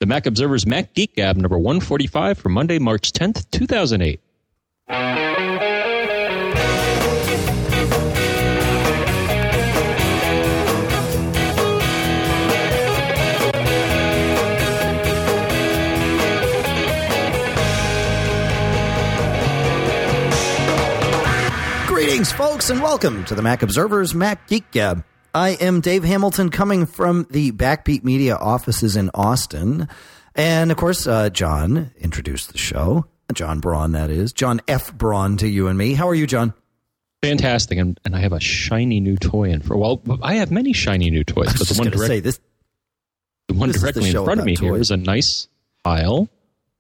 Mac Observer's Mac Geek Gab number 145 for Monday, March 10th, 2008. Greetings, folks, and welcome to the Mac Observer's Mac Geek Gab. I am Dave Hamilton, coming from the Backbeat Media offices in Austin. And, of course, John introduced the show. John Braun, that is. John F. Braun to you and me. How are you, John? Fantastic. And I have a shiny new toy. Well, I have many shiny new toys. But the one directly in front of me here is a nice Heil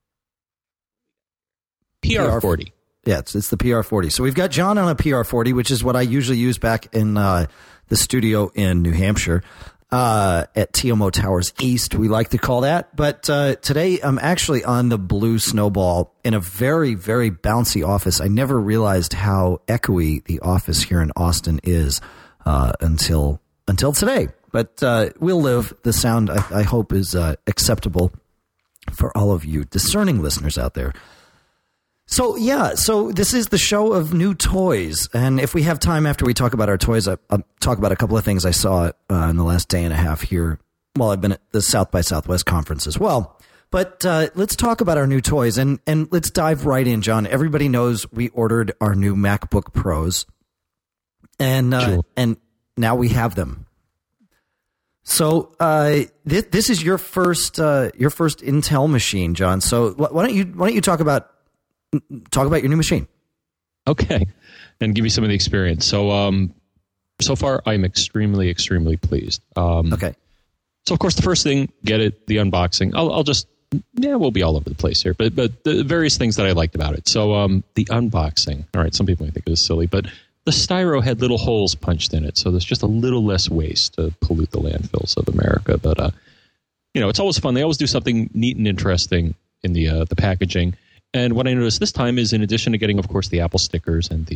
PR40. Yeah, it's the PR40. So we've got John on a PR40, which is what I usually use back in the studio in New Hampshire at TMO Towers East, we like to call that. But today I'm actually on the Blue Snowball in a very, very bouncy office. I never realized how echoey the office here in Austin is until today. But we'll live. The sound, I hope, is acceptable for all of you discerning listeners out there. So this is the show of new toys, and if we have time after we talk about our toys, I'll talk about a couple of things I saw in the last day and a half here while I've been at the South by Southwest conference as well. But let's talk about our new toys, and let's dive right in, John. Everybody knows we ordered our new MacBook Pros, and now we have them. So this is your first Intel machine, John. So why don't you talk about your new machine? Okay, and give you some of the experience. So, so far, I'm extremely, extremely pleased. Okay. So, of course, the first thing, get it, the unboxing. We'll be all over the place here, but the various things that I liked about it. So, the unboxing. All right, some people may think it was silly, but the styro had little holes punched in it, so there's just a little less waste to pollute the landfills of America. But it's always fun. They always do something neat and interesting in the packaging. And what I noticed this time is, in addition to getting, of course, the Apple stickers and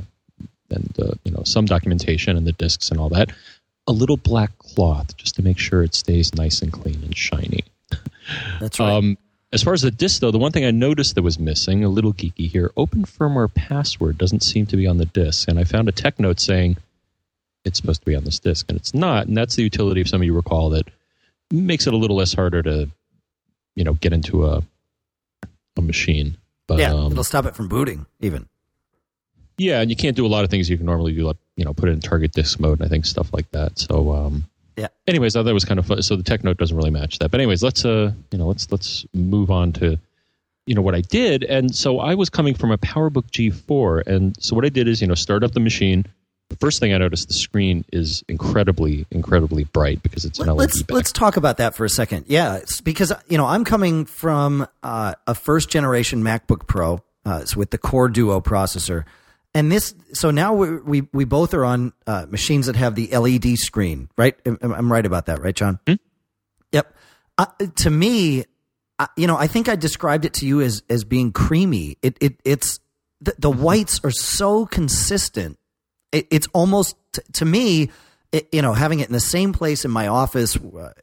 some documentation and the discs and all that, a little black cloth just to make sure it stays nice and clean and shiny. That's right. As far as the disc, though, the one thing I noticed that was missing, a little geeky here, open firmware password doesn't seem to be on the disc. And I found a tech note saying it's supposed to be on this disc, and it's not. And that's the utility, if some of you recall, that makes it a little less harder to, get into a machine. But it'll stop it from booting even. Yeah, and you can't do a lot of things you can normally do, like put it in target disk mode and I think stuff like that. So anyways, I thought that was kind of fun. So the tech note doesn't really match that. But anyways, let's move on to what I did. And so I was coming from a PowerBook G4, and so what I did is start up the machine. The first thing I noticed, the screen is incredibly, incredibly bright because it's an LED back. Let's talk about that for a second. Yeah, it's because I'm coming from a first generation MacBook Pro with the Core Duo processor, and so now we both are on machines that have the LED screen, right? I'm right about that, right, John? Hmm? Yep. To me, I think I described it to you as being creamy. It's the whites are so consistent. It's almost, to me, having it in the same place in my office,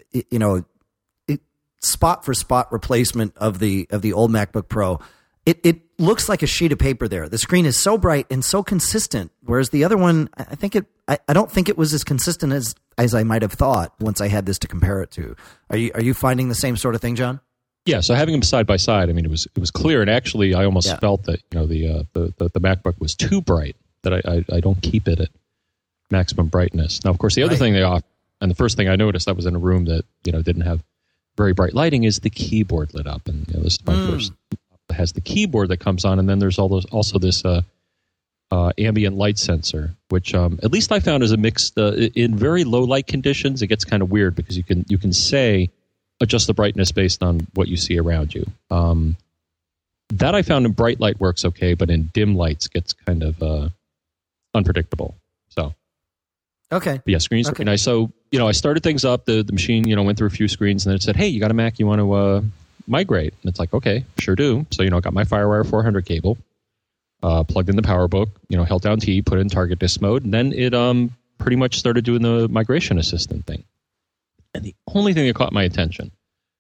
spot for spot replacement of the old MacBook Pro. It looks like a sheet of paper there. The screen is so bright and so consistent, whereas the other one, I don't think it was as consistent as I might have thought once I had this to compare it to. Are you finding the same sort of thing, John? Yeah, so having them side by side, I mean, it was clear, and actually, I almost felt that the MacBook was too bright. That I don't keep it at maximum brightness. Now, of course, the other thing they offer, and the first thing I noticed, I was in a room that didn't have very bright lighting, is the keyboard lit up, and this is my first. It has the keyboard that comes on, and then there's also this ambient light sensor, which at least I found is a mixed. In very low light conditions, it gets kind of weird because you can say adjust the brightness based on what you see around you. That I found in bright light works okay, but in dim lights gets kind of unpredictable. So, okay. But yeah, screens are nice. So, I started things up. The machine, went through a few screens, and then it said, hey, you got a Mac, you want to migrate? And it's like, okay, sure do. So, I got my FireWire 400 cable, plugged in the PowerBook, held down T, put it in target disk mode, and then it pretty much started doing the migration assistant thing. And the only thing that caught my attention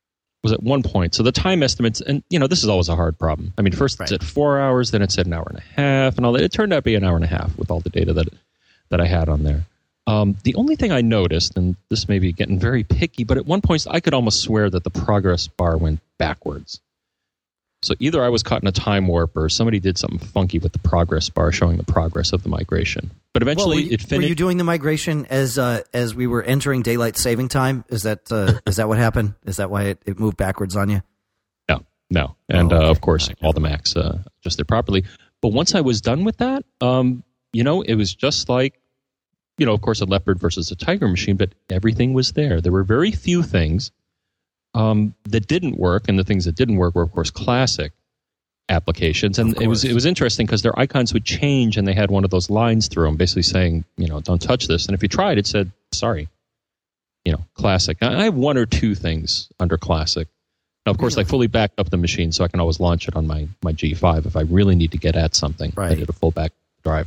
was at one point. So the time estimates, and this is always a hard problem. I mean, first it's at 4 hours, then it's at an hour and a half, and all that. It turned out to be an hour and a half with all the data that I had on there. The only thing I noticed, and this may be getting very picky, but at one point I could almost swear that the progress bar went backwards. So either I was caught in a time warp or somebody did something funky with the progress bar showing the progress of the migration. But eventually it finished. Were you doing the migration as we were entering daylight saving time? Is that what happened? Is that why it moved backwards on you? No. And of course, all the Macs adjusted properly. But once I was done with that, it was just like, of course, a Leopard versus a Tiger machine, but everything was there. There were very few things that didn't work, and the things that didn't work were, of course, classic applications. And it was interesting because their icons would change, and they had one of those lines through them, basically saying, don't touch this. And if you tried, it said, sorry, classic. I have one or two things under classic. Now, of course, I fully backed up the machine, so I can always launch it on my G5 if I really need to get at something. Right. I did a full back drive.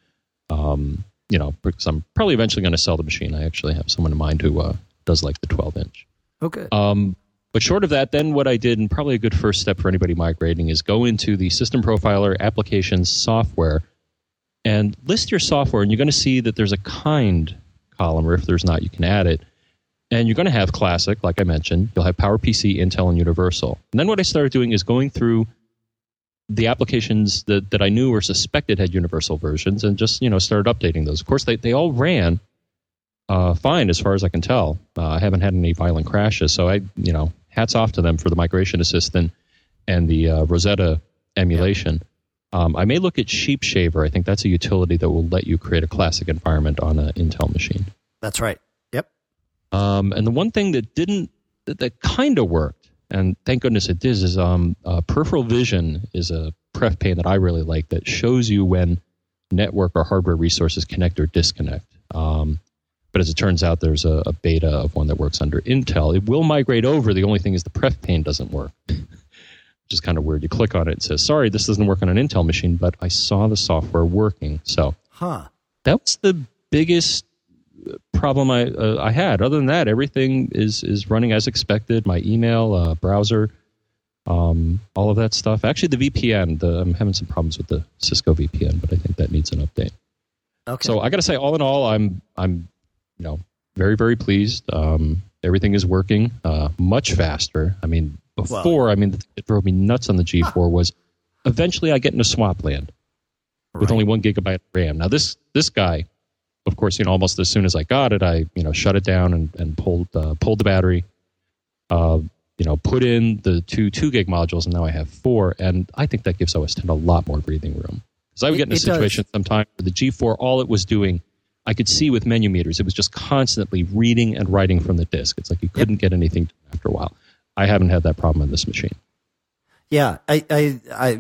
Because I'm probably eventually going to sell the machine. I actually have someone in mind who does like the 12-inch. Okay. But short of that, then what I did, and probably a good first step for anybody migrating, is go into the System Profiler Applications software and list your software, and you're going to see that there's a kind column, or if there's not, you can add it. And you're going to have Classic, like I mentioned. You'll have PowerPC, Intel, and Universal. And then what I started doing is going through the applications that I knew or suspected had Universal versions and just, started updating those. Of course, they all ran fine as far as I can tell. I haven't had any violent crashes, so hats off to them for the migration assistant and the Rosetta emulation. Yeah. I may look at Sheepshaver. I think that's a utility that will let you create a classic environment on an Intel machine. That's right. Yep. And the one thing that kind of worked, and thank goodness it did, is Peripheral Vision is a pref pane that I really like that shows you when network or hardware resources connect or disconnect. But as it turns out, there's a beta of one that works under Intel. It will migrate over. The only thing is the pref pane doesn't work, which is kind of weird. You click on it, it says, sorry, this doesn't work on an Intel machine, but I saw the software working. So that was the biggest problem I had. Other than that, everything is running as expected. My email, browser, all of that stuff. Actually, the VPN, I'm having some problems with the Cisco VPN, but I think that needs an update. Okay. So I got to say, all in all, I'm very, very pleased. Everything is working much faster. I mean, before, it drove me nuts on the G4 was eventually I get into swap land with only 1 gigabyte of RAM. Now, this guy, of course, almost as soon as I got it, I shut it down and pulled the battery, put in the two gig modules, and now I have 4. And I think that gives OS X a lot more breathing room. Because I would get in a situation sometime where the G4, all it was doing, I could see with menu meters, it was just constantly reading and writing from the disk. It's like you couldn't get anything after a while. I haven't had that problem on this machine. Yeah, I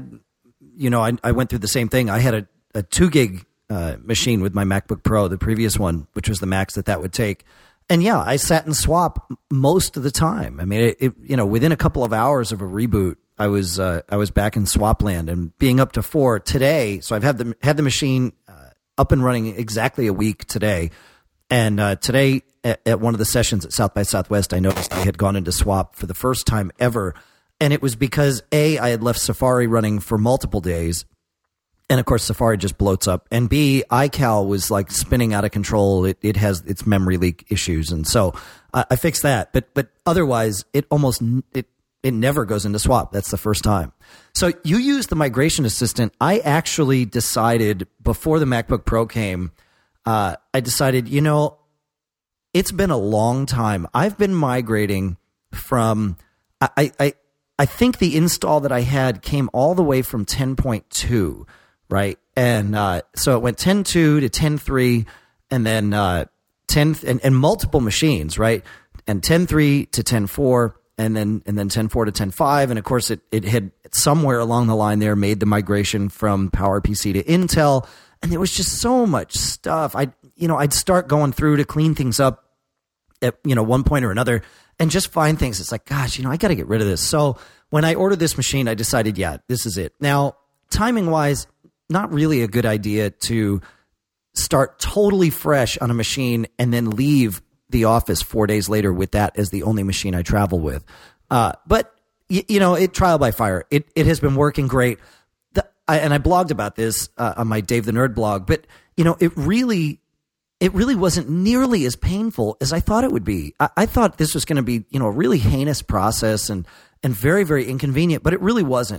went through the same thing. I had a 2 gig machine with my MacBook Pro, the previous one, which was the max that would take. And yeah, I sat and swap most of the time. I mean, within a couple of hours of a reboot, I was back in swap land, and being up to 4 today. So I've had the machine up and running exactly a week today. And today at one of the sessions at South by Southwest, I noticed I had gone into swap for the first time ever. And it was because A, I had left Safari running for multiple days. And of course, Safari just bloats up. And B, iCal was like spinning out of control. It has its memory leak issues. And so I fixed that. But otherwise, it never goes into swap. That's the first time. So you use the migration assistant. I actually decided before the MacBook Pro came, I decided, it's been a long time. I've been migrating from, I think the install that I had came all the way from 10.2, right? And so it went 10.2 to 10.3 and then 10 and multiple machines, right? And 10.3 to 10.4. And then 10.4 to 10.5, and of course it had somewhere along the line there made the migration from PowerPC to Intel, and there was just so much stuff. I'd start going through to clean things up at one point or another, and just find things. It's like, gosh, I got to get rid of this. So when I ordered this machine, I decided, yeah, this is it. Now, timing wise, not really a good idea to start totally fresh on a machine and then leave the office 4 days later with that as the only machine I travel with. But it trial by fire. It has been working great. And I blogged about this on my Dave the Nerd blog, but it really wasn't nearly as painful as I thought it would be. I thought this was going to be a really heinous process and very, very inconvenient, but it really wasn't.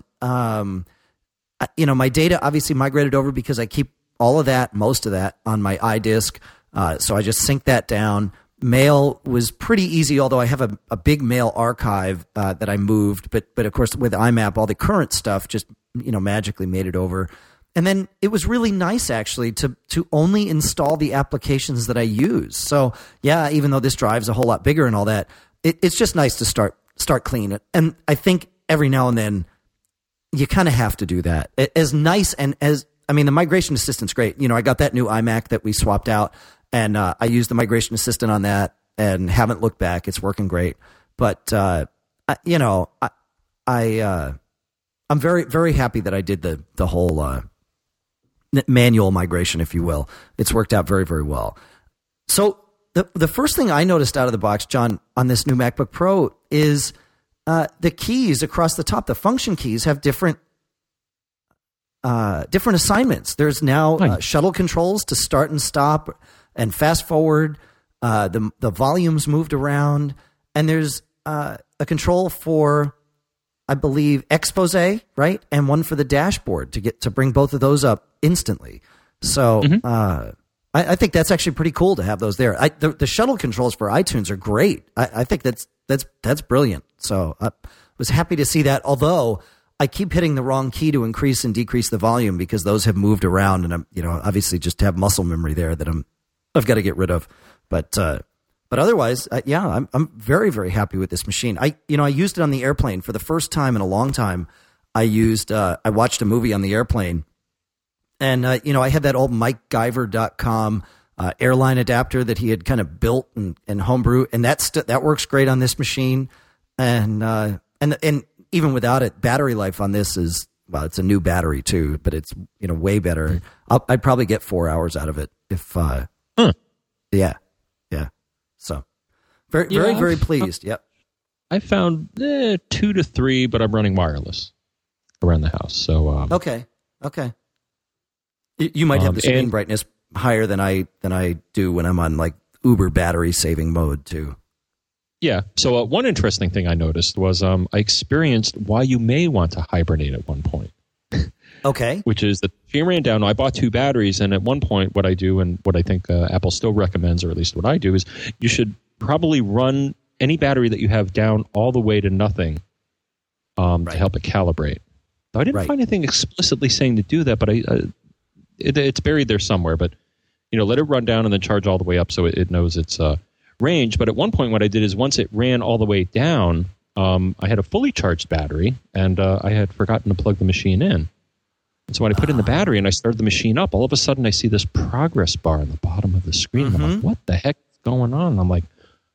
My data obviously migrated over because I keep all of that, most of that, on my iDisk. So I just sync that down. Mail was pretty easy, although I have a big mail archive that I moved. But of course, with IMAP, all the current stuff just magically made it over. And then it was really nice, actually, to only install the applications that I use. So yeah, even though this drive's a whole lot bigger and all that, it's just nice to start clean. And I think every now and then you kind of have to do that. As nice and the migration assistant's great. I got that new iMac that we swapped out, and I used the migration assistant on that and haven't looked back. It's working great. But I'm very, very happy that I did the whole manual migration, if you will. It's worked out very, very well. So the first thing I noticed out of the box, John, on this new MacBook Pro is the keys across the top. The function keys have different assignments. There's now shuttle controls to start and stop and fast forward. The volume's moved around, and there's a control for, I believe, expose, right? And one for the dashboard to bring both of those up instantly. So I think that's actually pretty cool to have those there. The shuttle controls for iTunes are great. I think that's brilliant. So I was happy to see that, although I keep hitting the wrong key to increase and decrease the volume because those have moved around, and I'm obviously just have muscle memory there that I've got to get rid of. But otherwise, I'm very, very happy with this machine. I used it on the airplane for the first time in a long time. I watched a movie on the airplane, and I had that old MikeGyver.com airline adapter that he had kind of built and homebrew, and that works great on this machine. And even without it, battery life on this is, well, it's a new battery too, but it's way better. I'd probably get 4 hours out of it if yeah. So very, very, very pleased. Yep. I found 2 to 3, but I'm running wireless around the house. So okay. You might have the screen brightness higher than I do when I'm on like Uber battery saving mode too. Yeah. So one interesting thing I noticed was I experienced why you may want to hibernate at one point. Okay. Which is that she ran down. I bought 2 batteries, and at one point, what I do and what I think Apple still recommends, or at least what I do, is you should probably run any battery that you have down all the way to nothing to help it calibrate. Now, I didn't find anything explicitly saying to do that, but it's buried there somewhere. But let it run down and then charge all the way up so it knows its range. But at one point, what I did is once it ran all the way down, I had a fully charged battery, and I had forgotten to plug the machine in. And so when I put in the battery and I started the machine up, all of a sudden I see this progress bar on the bottom of the screen. Mm-hmm. I'm like, what the heck is going on? And I'm like,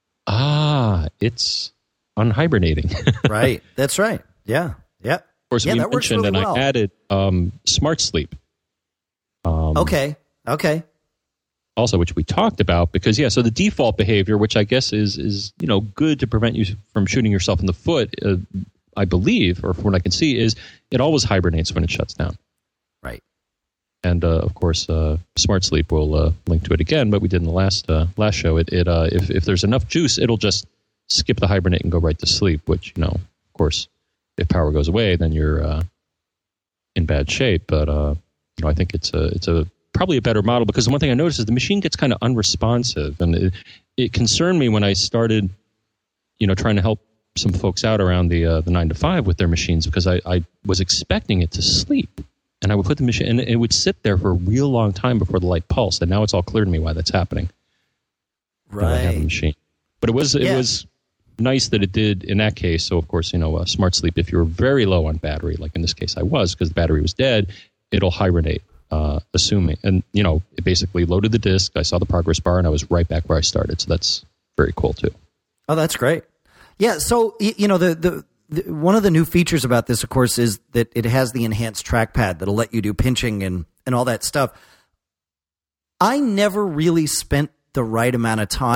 it's unhibernating. Right. That's right. Yeah. Yeah. Of course, we mentioned, really well. I added Smart Sleep. Okay. Also, which we talked about, because so the default behavior, which I guess is good to prevent you from shooting yourself in the foot, I believe, or from what I can see, is it always hibernates when it shuts down. Right. And of course, Smart Sleep will link to it again, but we did in the last show. If there's enough juice, it'll just skip the hibernate and go right to sleep. Which of course, if power goes away, then you're in bad shape. But I think it's probably a better model, because the one thing I noticed is the machine gets kind of unresponsive, and it concerned me when I started, trying to help some folks out around the 9 to 5 with their machines, because I was expecting it to sleep. And I would put the machine, and it would sit there for a real long time before the light pulsed. And now it's all clear to me why that's happening. Right. I have a machine. But it was nice that it did in that case. So, of course, Smart Sleep, if you're very low on battery, like in this case I was, because the battery was dead, it'll hibernate, assuming. And, it basically loaded the disk. I saw the progress bar, and I was right back where I started. So that's very cool, too. Oh, that's great. Yeah, so, one of the new features about this, of course, is that it has the enhanced trackpad that'll let you do pinching and all that stuff. I never really spent the right amount of time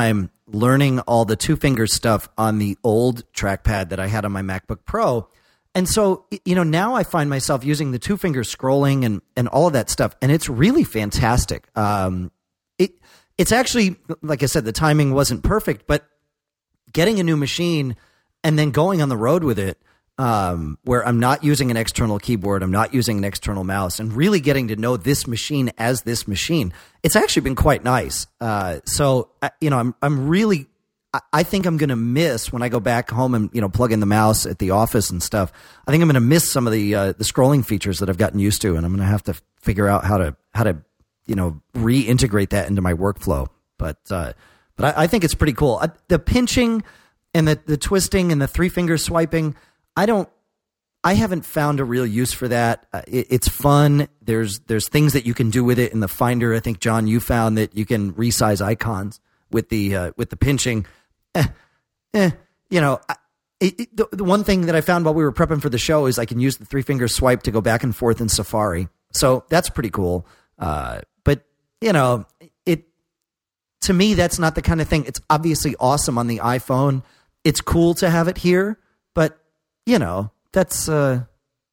learning all the two-finger stuff on the old trackpad that I had on my MacBook Pro. And so, now I find myself using the two-finger scrolling and all of that stuff, and it's really fantastic. It's actually, like I said, the timing wasn't perfect, but getting a new machine and then going on the road with it, where I'm not using an external keyboard, I'm not using an external mouse, and really getting to know this machine as this machine, it's actually been quite nice. So, I'm really, I think I'm going to miss when I go back home and, plug in the mouse at the office and stuff. I think I'm going to miss some of the scrolling features that I've gotten used to, and I'm going to have to figure out how to reintegrate that into my workflow. But I think it's pretty cool. The pinching and the twisting and the three-finger swiping, I haven't found a real use for that. It's fun. There's things that you can do with it in the Finder. I think, John, you found that you can resize icons with the pinching. The one thing that I found while we were prepping for the show is I can use the three-finger swipe to go back and forth in Safari. So that's pretty cool. To me, that's not the kind of thing. It's obviously awesome on the iPhone. It's cool to have it here, but that's about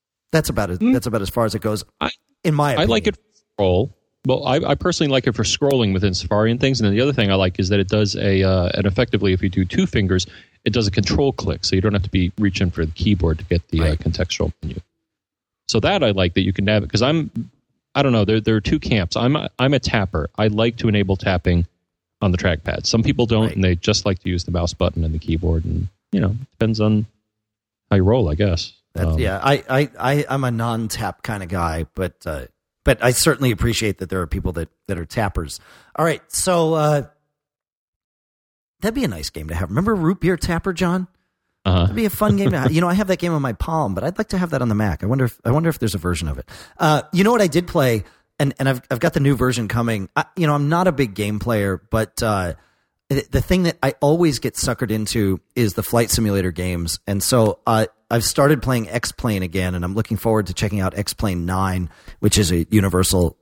as far as it goes. In my opinion. I like it for scroll. Well, I personally like it for scrolling within Safari and things. And then the other thing I like is that it does and effectively, if you do two fingers, it does a control click, so you don't have to be reaching for the keyboard to get the contextual menu. So that I like, that you can navigate, because I don't know. There are two camps. I'm a tapper. I like to enable tapping on the trackpad. Some people don't, and they just like to use the mouse button and the keyboard. And depends on how you roll, I guess. I'm a non-tap kind of guy, but I certainly appreciate that there are people that are tappers. All right, so that'd be a nice game to have. Remember Root Beer Tapper, John? That'd be a fun game to have. I have that game on my Palm, but I'd like to have that on the Mac. I wonder if there's a version of it. You know what I did play, and I've got the new version coming. I'm not a big game player, but the thing that I always get suckered into is the flight simulator games, and so I've started playing X-Plane again, and I'm looking forward to checking out X-Plane 9, which is a universal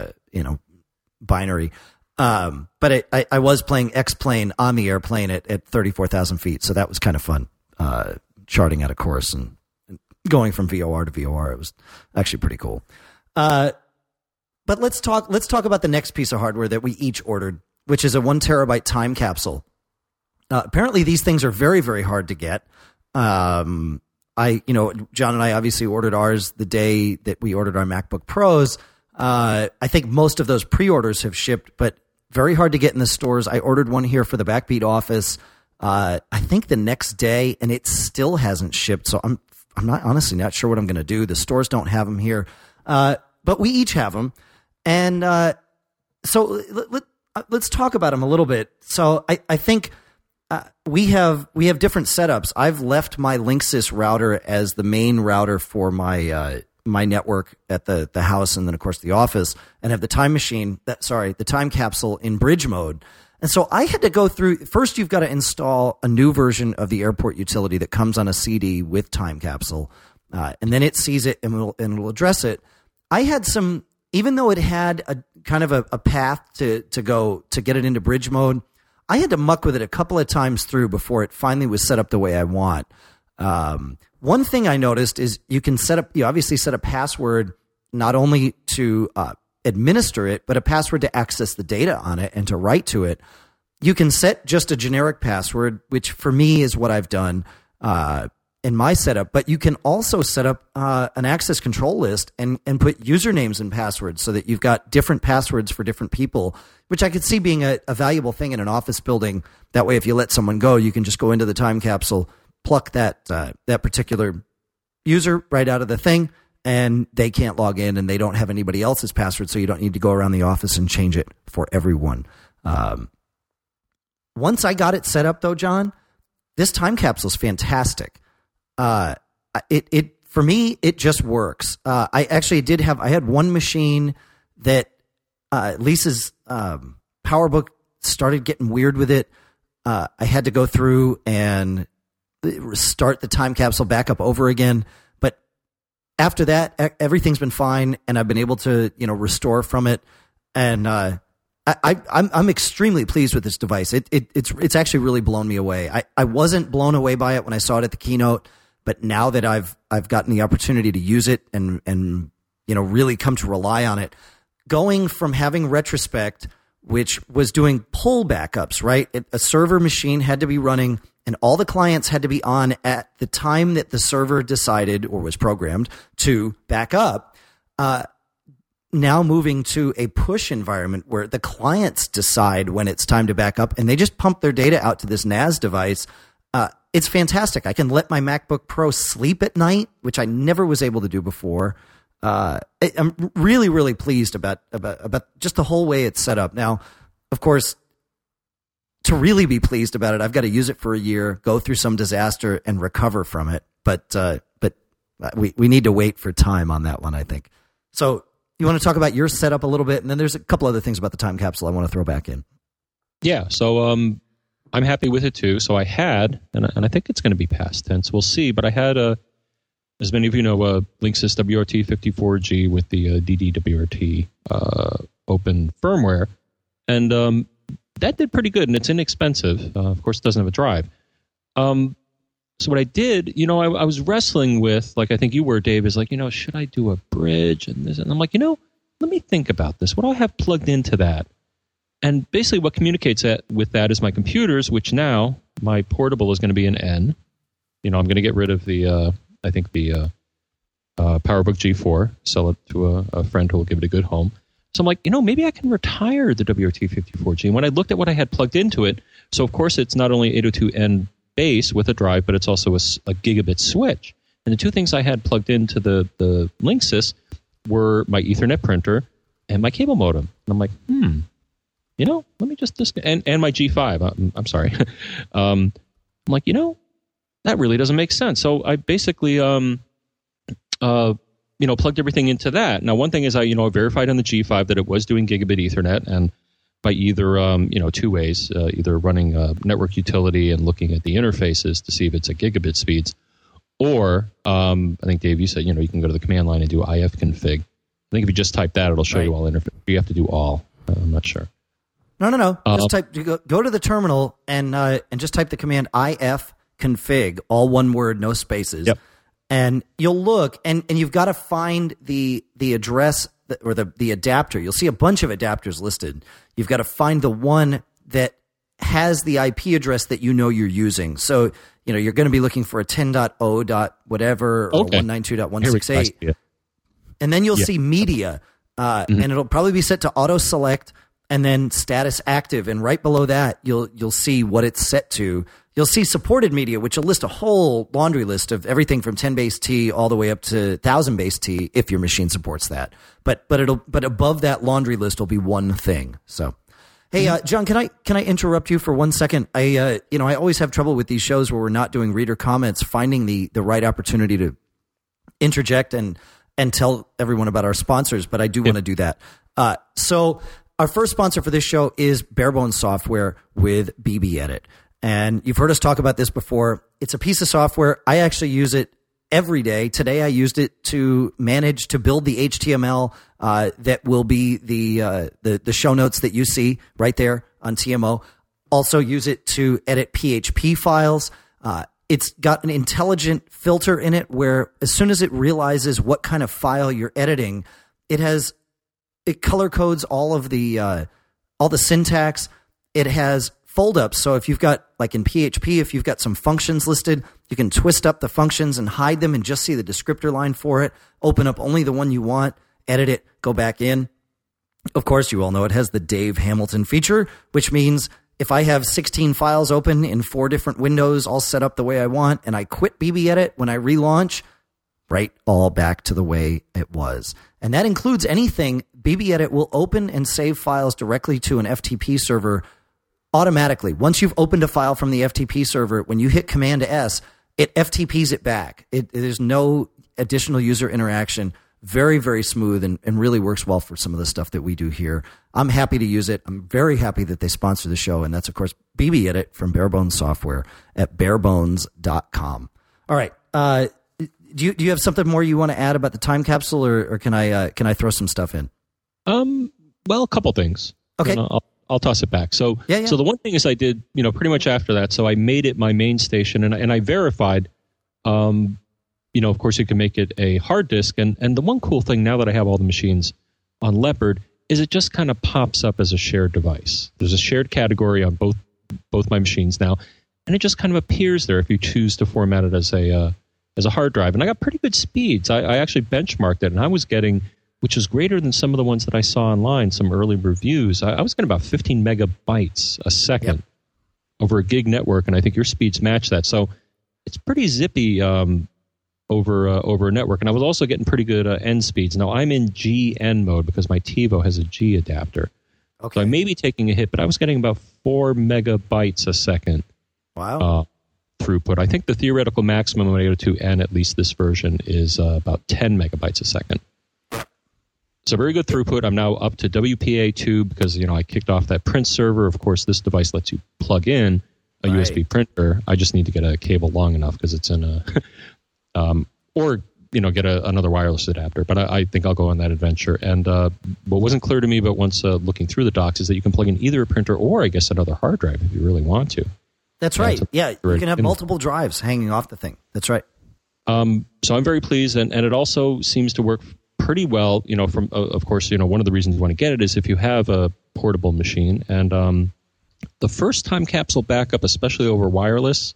binary. But I was playing X-Plane on the airplane at 34,000 feet, so that was kind of fun. Charting out a course and going from VOR to VOR. It was actually pretty cool. But let's talk about the next piece of hardware that we each ordered, which is a 1 terabyte time capsule. Apparently these things are very, very hard to get. John and I obviously ordered ours the day that we ordered our MacBook Pros. I think most of those pre-orders have shipped, but very hard to get in the stores. I ordered one here for the Backbeat office. I think the next day, and it still hasn't shipped. So I'm honestly not sure what I'm going to do. The stores don't have them here, but we each have them, and so let's talk about them a little bit. So I think we have different setups. I've left my Linksys router as the main router for my my network at the house, and then of course the office, and have the the time capsule in bridge mode. And so I had to go through, first you've got to install a new version of the airport utility that comes on a CD with time capsule, and then it sees it and will address it. I had some, even though it had a kind of a path to go to get it into bridge mode, I had to muck with it a couple of times through before it finally was set up the way I want. One thing I noticed is you obviously set a password not only to administer it, but a password to access the data on it and to write to it. You can set just a generic password, which for me is what I've done in my setup, but you can also set up an access control list and put usernames and passwords so that you've got different passwords for different people, which I could see being a valuable thing in an office building. That way, if you let someone go, you can just go into the time capsule, pluck that particular user right out of the thing, and they can't log in and they don't have anybody else's password, so you don't need to go around the office and change it for everyone. Once I got it set up, though, John, this time capsule is fantastic. It for me, it just works. I had one machine that Lisa's PowerBook started getting weird with it. I had to go through and start the time capsule back up over again. But after that, everything's been fine, and I've been able to, restore from it. And I'm extremely pleased with this device. It's actually really blown me away. I wasn't blown away by it when I saw it at the keynote, but now that I've gotten the opportunity to use it and really come to rely on it, going from having Retrospect, which was doing pull backups, right? A server machine had to be running and all the clients had to be on at the time that the server decided or was programmed to back up. Now moving to a push environment where the clients decide when it's time to back up and they just pump their data out to this NAS device. It's fantastic. I can let my MacBook Pro sleep at night, which I never was able to do before. I'm really, really pleased about just the whole way it's set up. Now, of course, to really be pleased about it, I've got to use it for a year, go through some disaster, and recover from it. But we need to wait for time on that one, I think. So you want to talk about your setup a little bit, and then there's a couple other things about the time capsule I want to throw back in. Yeah, so I'm happy with it too. So I had, and I think it's going to be past tense. We'll see. But I had as many of you know, Linksys WRT54G with the DDWRT open firmware, and that did pretty good, and it's inexpensive. Of course, it doesn't have a drive. So what I did, I was wrestling with, like I think you were, Dave, is like, should I do a bridge and this? And I'm like, let me think about this. What do I have plugged into that? And basically what communicates with that is my computers, which now my portable is going to be an N. I'm going to get rid of the PowerBook G4, sell it to a friend who will give it a good home. So I'm like, maybe I can retire the WRT54G. And when I looked at what I had plugged into it, so of course it's not only 802N base with a drive, but it's also a gigabit switch. And the two things I had plugged into the Linksys were my Ethernet printer and my cable modem. And I'm like, let me just and my G5. I'm sorry. I'm like, that really doesn't make sense. So I basically plugged everything into that. Now, one thing is I verified on the G5 that it was doing gigabit Ethernet, and by either two ways, either running a network utility and looking at the interfaces to see if it's at gigabit speeds, or I think, Dave, you said you can go to the command line and do ifconfig. I think if you just type that, it'll show you all interface. You have to do all. I'm not sure. No. Just go to the terminal and just type the command ifconfig, all one word, no spaces. Yep. And you'll look, and you've got to find the address or the adapter. You'll see a bunch of adapters listed. You've got to find the one that has the IP address that you're using. So, you're going to be looking for a 10.0. whatever or 192.168. And then you'll see media, and it'll probably be set to auto select and then status active. And right below that, you'll see what it's set to. You'll see supported media, which will list a whole laundry list of everything from 10 base T all the way up to 1000 base T if your machine supports that. But above that laundry list will be one thing. So, hey, John, can I interrupt you for 1 second? I always have trouble with these shows where we're not doing reader comments, finding the right opportunity to interject and tell everyone about our sponsors. But I do want to do that. So our first sponsor for this show is Barebones Software with BBEdit. And you've heard us talk about this before. It's a piece of software. I actually use it every day. Today I used it to manage to build the HTML that will be the show notes that you see right there on TMO. Also use it to edit PHP files. It's got an intelligent filter in it where as soon as it realizes what kind of file you're editing, it color codes all the syntax. It has fold ups. So if you've got, like in PHP, if you've got some functions listed, you can twist up the functions and hide them and just see the descriptor line for it. Open up only the one you want, edit it, go back in. Of course, you all know it has the Dave Hamilton feature, which means if I have 16 files open in 4 different windows, all set up the way I want, and I quit BBEdit when I relaunch, right all back to the way it was. And that includes anything. BBEdit will open and save files directly to an FTP server automatically. Once you've opened a file from the FTP server, when you hit Command S, it FTPs it back. There's no additional user interaction. Very, very smooth and really works well for some of the stuff that we do here. I'm happy to use it. I'm very happy that they sponsor the show. And that's, of course, BBEdit from Barebones Software at barebones.com. All right. Do you have something more you want to add about the time capsule, or can I throw some stuff in? Well, a couple things. Okay. I'll toss it back. So, so the one thing is I did, pretty much after that. So I made it my main station, and I verified. Of course, you can make it a hard disk, and the one cool thing now that I have all the machines on Leopard is it just kind of pops up as a shared device. There's a shared category on both my machines now, and it just kind of appears there if you choose to format it as a hard drive. And I got pretty good speeds. I actually benchmarked it, and I was getting, which is greater than some of the ones that I saw online, some early reviews. I was getting about 15 megabytes a second over a gig network, and I think your speeds match that. So it's pretty zippy over a network. And I was also getting pretty good end speeds. Now, I'm in GN mode because my TiVo has a G adapter. Okay. So I may be taking a hit, but I was getting about 4 megabytes a second. Wow. Throughput. I think the theoretical maximum on 802N, at least this version, is about 10 megabytes a second. So very good throughput. I'm now up to WPA2 because, I kicked off that print server. Of course, this device lets you plug in a USB printer. I just need to get a cable long enough because it's in a... get another wireless adapter. But I think I'll go on that adventure. And what wasn't clear to me, but once looking through the docs, is that you can plug in either a printer or, I guess, another hard drive if you really want to. That's right. Yeah, you can have multiple drives hanging off the thing. That's right. So I'm very pleased, and it also seems to work pretty well. From of course, one of the reasons you want to get it is if you have a portable machine. And the first time capsule backup, especially over wireless,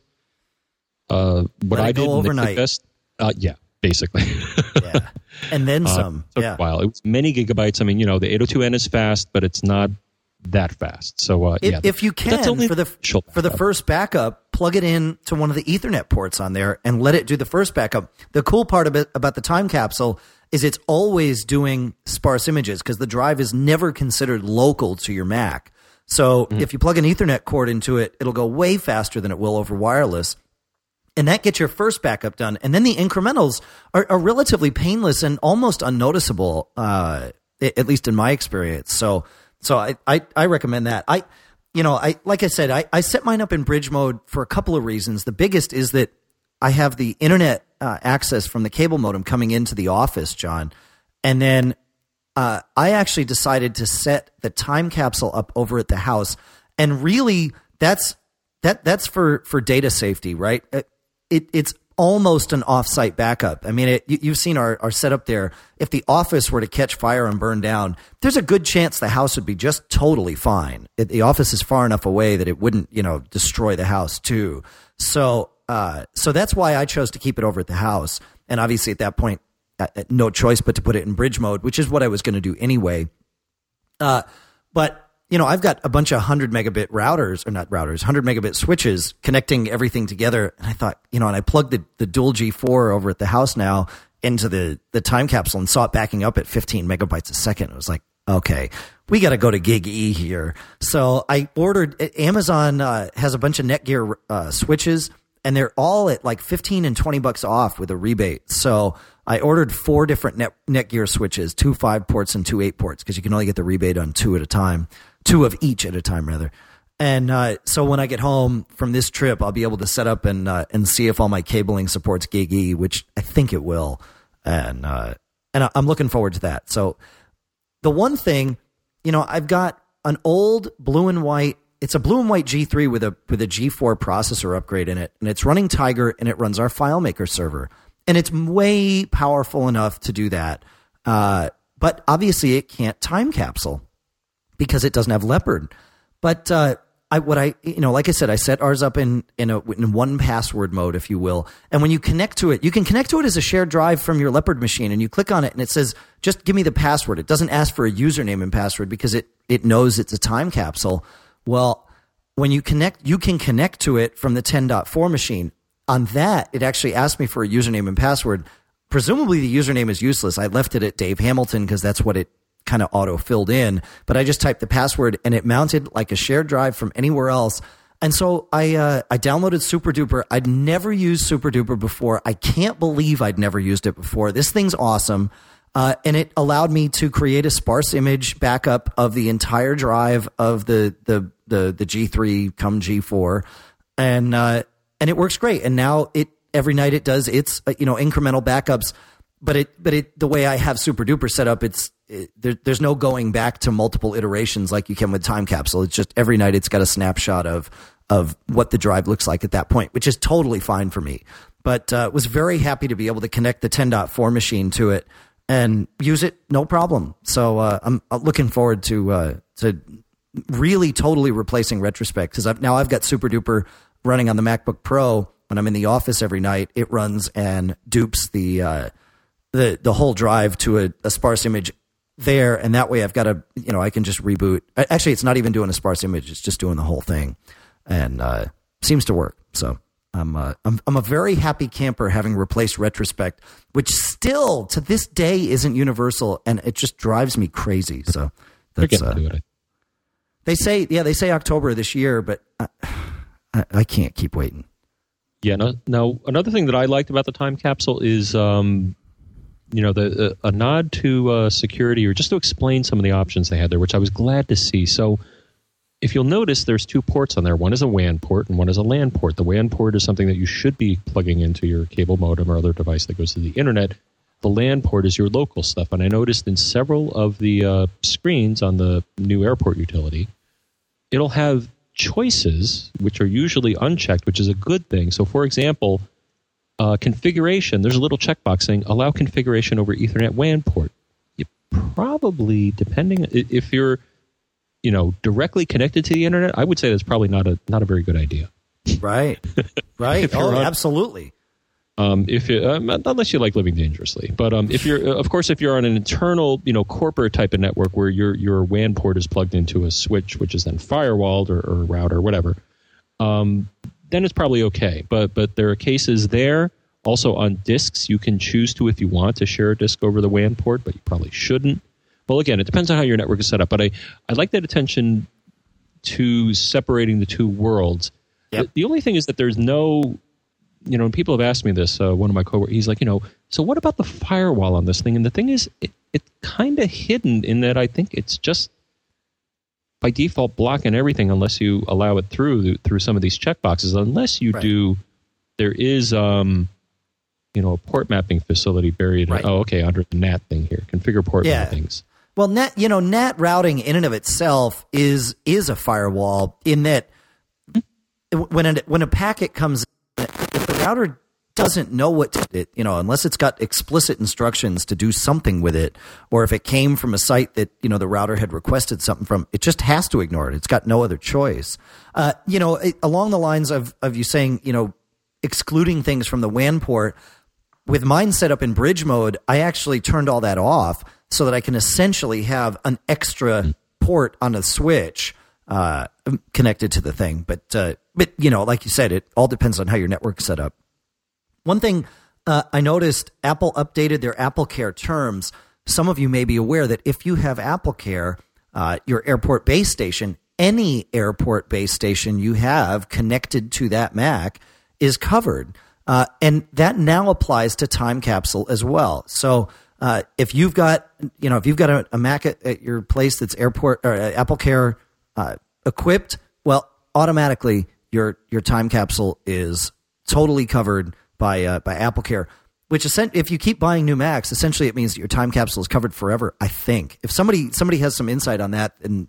what I did overnight. The best, basically. Yeah, and then some. Took a while. It was many gigabytes. I mean, the 802N is fast, but it's not that fast. So if you can, for the first backup, plug it in to one of the Ethernet ports on there and let it do the first backup. The cool part about the time capsule is it's always doing sparse images because the drive is never considered local to your Mac. So if you plug an Ethernet cord into it, it'll go way faster than it will over wireless. And that gets your first backup done. And then the incrementals are relatively painless and almost unnoticeable, at least in my experience. So I recommend that. Like I said, I set mine up in bridge mode for a couple of reasons. The biggest is that I have the internet access from the cable modem coming into the office, John. And then I actually decided to set the time capsule up over at the house. And really, that's for data safety, right? It's almost an off-site backup. I mean, you've seen our setup there. If the office were to catch fire and burn down, there's a good chance the house would be just totally fine. The office is far enough away that it wouldn't, destroy the house too. So that's why I chose to keep it over at the house. And obviously at that point, no choice but to put it in bridge mode, which is what I was going to do anyway. But I've got a bunch of 100 megabit 100 megabit switches connecting everything together. And I thought, and I plugged the dual G4 over at the house now into the time capsule and saw it backing up at 15 megabytes a second. It was like, okay, we got to go to Gig E here. So I ordered, Amazon has a bunch of Netgear switches, and they're all at like $15 and $20 off with a rebate. So I ordered 4 different Netgear switches, 2 5 ports and 2 8 ports, because you can only get the rebate on 2 at a time. 2 of each at a time, rather. And so when I get home from this trip, I'll be able to set up and see if all my cabling supports Gig E, which I think it will. And I'm looking forward to that. So the one thing, I've got an old blue and white. It's a blue and white G3 with a G4 processor upgrade in it, and it's running Tiger, and it runs our FileMaker server, and it's way powerful enough to do that. But obviously, it can't time capsule because it doesn't have Leopard. But like I said, I set ours up in one password mode, if you will. And when you connect to it, you can connect to it as a shared drive from your Leopard machine, and you click on it, and it says, "Just give me the password." It doesn't ask for a username and password because it knows it's a time capsule. Well, when you connect, you can connect to it from the 10.4 machine. On that, it actually asked me for a username and password. Presumably, the username is useless. I left it at Dave Hamilton because that's what it kind of auto-filled in. But I just typed the password, and it mounted like a shared drive from anywhere else. And so I downloaded SuperDuper. I'd never used SuperDuper before. I can't believe I'd never used it before. This thing's awesome. And it allowed me to create a sparse image backup of the entire drive of the G3 come G4, and it works great. And now every night it does its incremental backups. the way I have Super Duper set up, there's no going back to multiple iterations like you can with Time Capsule. It's just every night it's got a snapshot of what the drive looks like at that point, which is totally fine for me. But was very happy to be able to connect the 10.4 machine to it and use it, no problem. So I'm looking forward to really totally replacing Retrospect, because I've got Super Duper running on the MacBook Pro. When I'm in the office every night, it runs and dupes the whole drive to a sparse image there, and that way I've got I can just reboot. Actually, it's not even doing a sparse image; it's just doing the whole thing, and seems to work. So I'm a very happy camper having replaced Retrospect, which still to this day isn't universal, and it just drives me crazy. So that's they say October this year, but I can't keep waiting. Yeah. Now, another thing that I liked about the Time Capsule is, a nod to security, or just to explain some of the options they had there, which I was glad to see. So, if you'll notice, there's 2 ports on there. One is a WAN port and one is a LAN port. The WAN port is something that you should be plugging into your cable modem or other device that goes to the internet. The LAN port is your local stuff. And I noticed in several of the screens on the new Airport utility, it'll have choices which are usually unchecked, which is a good thing. So, for example, configuration, there's a little checkbox saying allow configuration over Ethernet WAN port. You probably, depending if you're directly connected to the internet, I would say that's probably not a very good idea. Right. Absolutely. If unless you like living dangerously, but if you're on an internal, corporate type of network where your WAN port is plugged into a switch, which is then firewalled or router or whatever, then it's probably okay. But there are cases there. Also on disks, you can choose to, if you want, to share a disk over the WAN port, but you probably shouldn't. Well, again, it depends on how your network is set up. But I like that attention to separating the 2 worlds. Yep. The only thing is that there's no. And people have asked me this. One of my coworkers, he's like, so what about the firewall on this thing? And the thing is, it's kind of hidden in that I think it's just by default blocking everything unless you allow it through some of these checkboxes. Unless you do, there is a port mapping facility buried. Right. Under the NAT thing here, configure port mappings. Well, NAT routing in and of itself is a firewall in that when a packet comes. If the router doesn't know what to, unless it's got explicit instructions to do something with it, or if it came from a site that, the router had requested something from, it just has to ignore it. It's got no other choice. Along the lines of you saying, excluding things from the WAN port, with mine set up in bridge mode, I actually turned all that off so that I can essentially have an extra port on a switch connected to the thing. But like you said, it all depends on how your network's set up. One thing I noticed, Apple updated their AppleCare terms. Some of you may be aware that if you have AppleCare, your airport base station, any airport base station you have connected to that Mac is covered. And that now applies to Time Capsule as well. So if you've got a Mac at your place that's airport or AppleCare equipped, well, automatically your Time Capsule is totally covered by AppleCare. Which if you keep buying new Macs, essentially it means that your Time Capsule is covered forever. I think if somebody has some insight on that and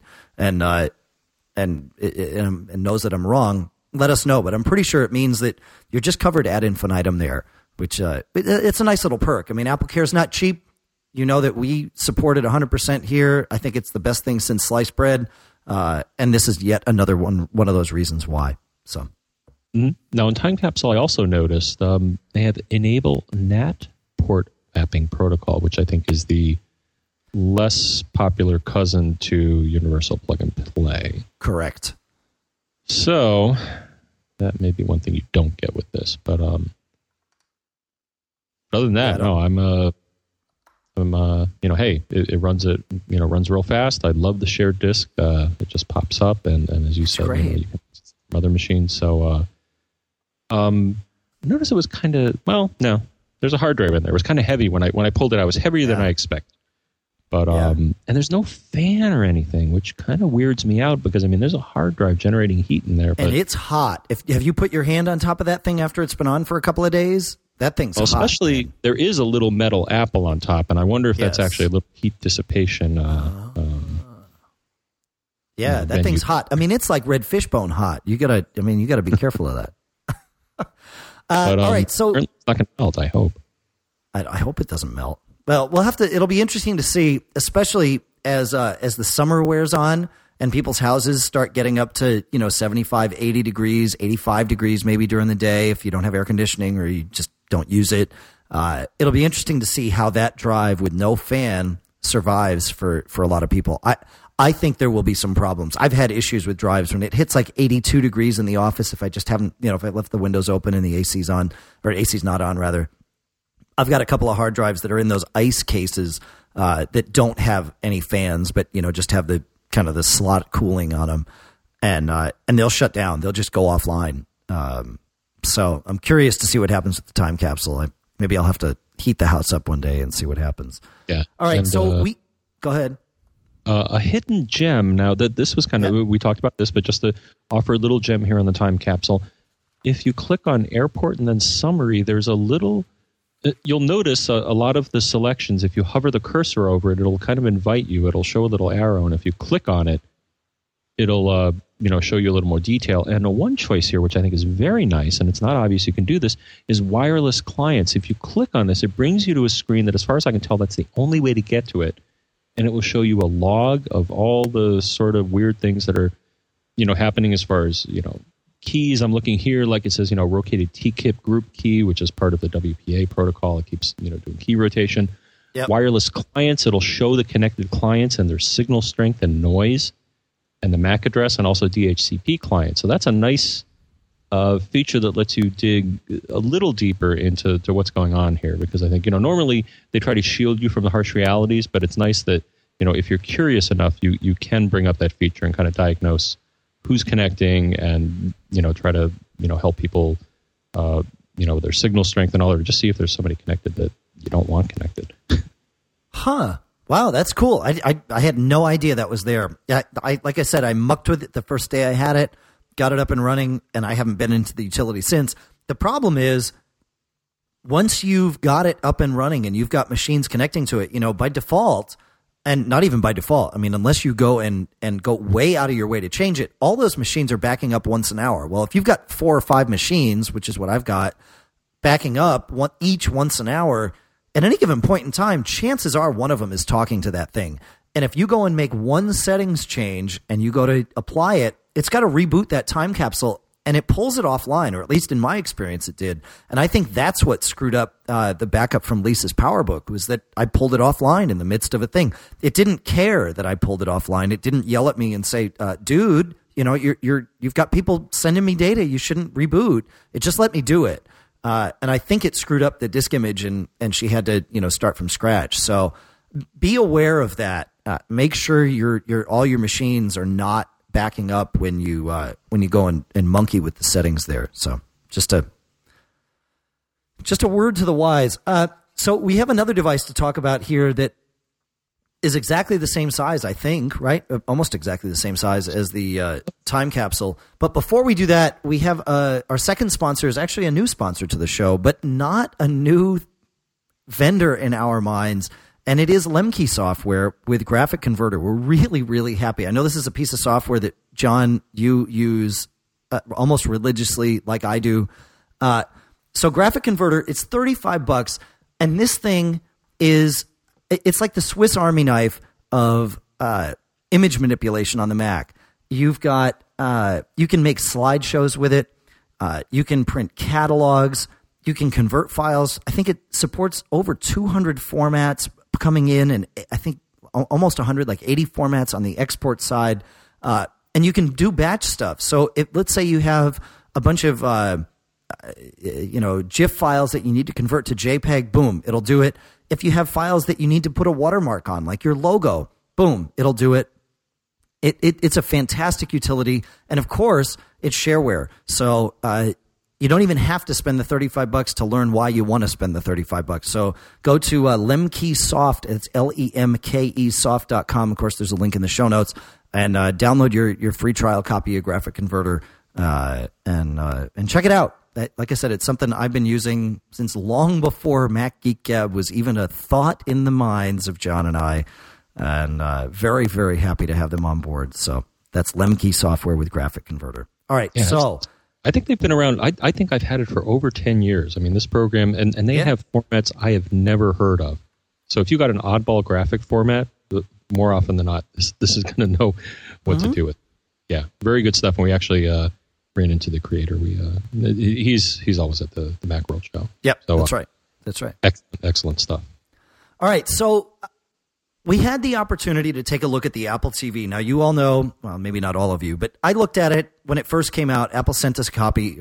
knows that I'm wrong, let us know. But I'm pretty sure it means that you're just covered ad infinitum there, which it's a nice little perk. I mean, AppleCare is not cheap. You know that we support it 100% here. I think it's the best thing since sliced bread. And this is yet another one of those reasons why. So now in Time Capsule, I also noticed they have enable NAT port mapping protocol, which I think is the less popular cousin to Universal Plug and Play. Correct. So that may be one thing you don't get with this, but other than that, no, hey, it runs runs real fast. I love the shared disk. It just pops up, and as you said, you can from other machines. So, notice it was kind of no. There's a hard drive in there. It was kind of heavy when I pulled it. I was heavier than I expected. But and there's no fan or anything, which kind of weirds me out because there's a hard drive generating heat in there. But and it's hot. Have you put your hand on top of that thing after it's been on for a couple of days? That thing's hot. Especially, there is a little metal apple on top, and I wonder if that's actually a little heat dissipation. Yeah, that thing's hot. I mean, it's like red fishbone hot. You gotta be careful of that. But, all right, so it's not going to melt. I hope. I hope it doesn't melt. Well, we'll have to. It'll be interesting to see, especially as the summer wears on and people's houses start getting up to 75, 80 degrees, 85 degrees maybe during the day if you don't have air conditioning or you just don't use it. It'll be interesting to see how that drive with no fan survives for a lot of people. I think there will be some problems. I've had issues with drives when it hits like 82 degrees in the office. If I just haven't, if I left the windows open and the AC's on, or AC's not on rather, I've got a couple of hard drives that are in those ice cases that don't have any fans, but just have the kind of the slot cooling on them, and they'll shut down. They'll just go offline. So I'm curious to see what happens with the time capsule. Maybe I'll have to heat the house up one day and see what happens. Yeah. All right. So we go ahead. A hidden gem. Now that this was kind of, we talked about this, but just to offer a little gem here on the time capsule. If you click on airport and then summary, there's a little, you'll notice a lot of the selections. If you hover the cursor over it, it'll kind of invite you. It'll show a little arrow. And if you click on it, it'll, show you a little more detail. And one choice here, which I think is very nice, and it's not obvious you can do this, is wireless clients. If you click on this, it brings you to a screen that, as far as I can tell, that's the only way to get to it. And it will show you a log of all the sort of weird things that are, happening as far as, keys. I'm looking here, like it says, rotated TKIP group key, which is part of the WPA protocol. It keeps, doing key rotation. Yep. Wireless clients, it'll show the connected clients and their signal strength and noise and the MAC address, and also DHCP clients. So that's a nice feature that lets you dig a little deeper into what's going on here, because I think, normally they try to shield you from the harsh realities, but it's nice that, if you're curious enough, you can bring up that feature and kind of diagnose who's connecting and, try to, help people, with their signal strength and all that, or just see if there's somebody connected that you don't want connected. Huh. Wow, that's cool. I had no idea that was there. I like I said, I mucked with it the first day I had it. Got it up and running, and I haven't been into the utility since. The problem is, once you've got it up and running and you've got machines connecting to it, by default, and not even by default, I mean, unless you go and go way out of your way to change it, all those machines are backing up once an hour. Well, if you've got 4 or 5 machines, which is what I've got, backing up each once an hour, at any given point in time, chances are one of them is talking to that thing. And if you go and make one settings change and you go to apply it, it's got to reboot that time capsule, and it pulls it offline, or at least in my experience it did. And I think that's what screwed up the backup from Lisa's PowerBook, was that I pulled it offline in the midst of a thing. It didn't care that I pulled it offline. It didn't yell at me and say, dude, you've got people sending me data. You shouldn't reboot. It just let me do it. And I think it screwed up the disk image, and she had to, start from scratch. So be aware of that. Make sure all your machines are not backing up when you go and monkey with the settings there. So just a word to the wise. So we have another device to talk about here that is exactly the same size, I think, right? Almost exactly the same size as the time capsule. But before we do that, we have our second sponsor is actually a new sponsor to the show, but not a new vendor in our minds. And it is Lemke software with Graphic Converter. We're really, really happy. I know this is a piece of software that, John, you use almost religiously like I do. So Graphic Converter, it's $35, and this thing it's like the Swiss Army knife of image manipulation on the Mac. You've got you can make slideshows with it. You can print catalogs. You can convert files. I think it supports over 200 formats coming in, and I think almost 100, like 80 formats on the export side. And you can do batch stuff. So let's say you have a bunch of GIF files that you need to convert to JPEG, boom, it'll do it. If you have files that you need to put a watermark on, like your logo, boom, it'll do it. It's a fantastic utility. And of course, it's shareware. So you don't even have to spend the $35 to learn why you want to spend the $35. So go to Lemkesoft. It's LEMKEsoft.com. Of course, there's a link in the show notes. And download your free trial copy of Graphic Converter. and check it out. Like I said, it's something I've been using since long before Mac Geek Gab was even a thought in the minds of John and I, and very, very happy to have them on board. So that's Lemke Software with Graphic Converter. All right, so I think they've been around. I think I've had it for over 10 years. I mean, this program, and they have formats I have never heard of. So if you got an oddball graphic format, more often than not, this is going to know what to do with. Yeah, very good stuff. And we actually ran into the creator. He's always at the Macworld show. Yep, so, that's right. Excellent stuff. All right, so we had the opportunity to take a look at the Apple TV. Now, you all know, well, maybe not all of you, but I looked at it when it first came out. Apple sent us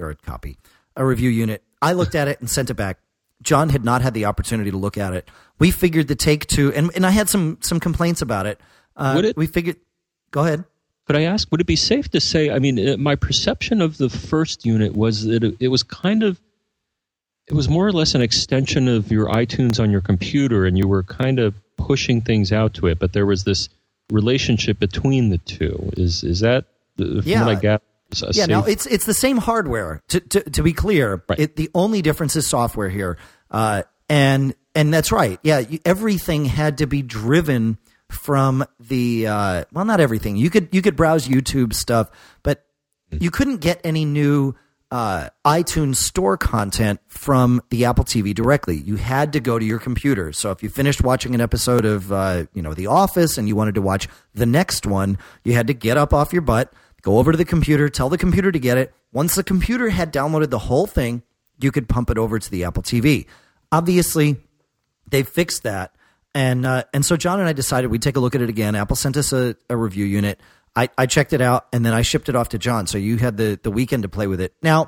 a review unit. I looked at it and sent it back. John had not had the opportunity to look at it. We figured the take two, and I had some complaints about it. We figured, go ahead. Could I ask, would it be safe to say, I mean, my perception of the first unit was that it was more or less an extension of your iTunes on your computer, and you were kind of pushing things out to it, but there was this relationship between the two. Is that, from what I got? Yeah, no, it's the same hardware. To be clear, right. The only difference is software here, and that's right. Yeah, everything had to be driven from the well, not everything. You could browse YouTube stuff, but you couldn't get any new iTunes Store content from the Apple TV directly. You had to go to your computer. So if you finished watching an episode of The Office and you wanted to watch the next one, you had to get up off your butt, go over to the computer, tell the computer to get it. Once the computer had downloaded the whole thing, you could pump it over to the Apple TV. Obviously, they fixed that. And so John and I decided we'd take a look at it again. Apple sent us a review unit. I checked it out, and then I shipped it off to John. So you had the weekend to play with it. Now,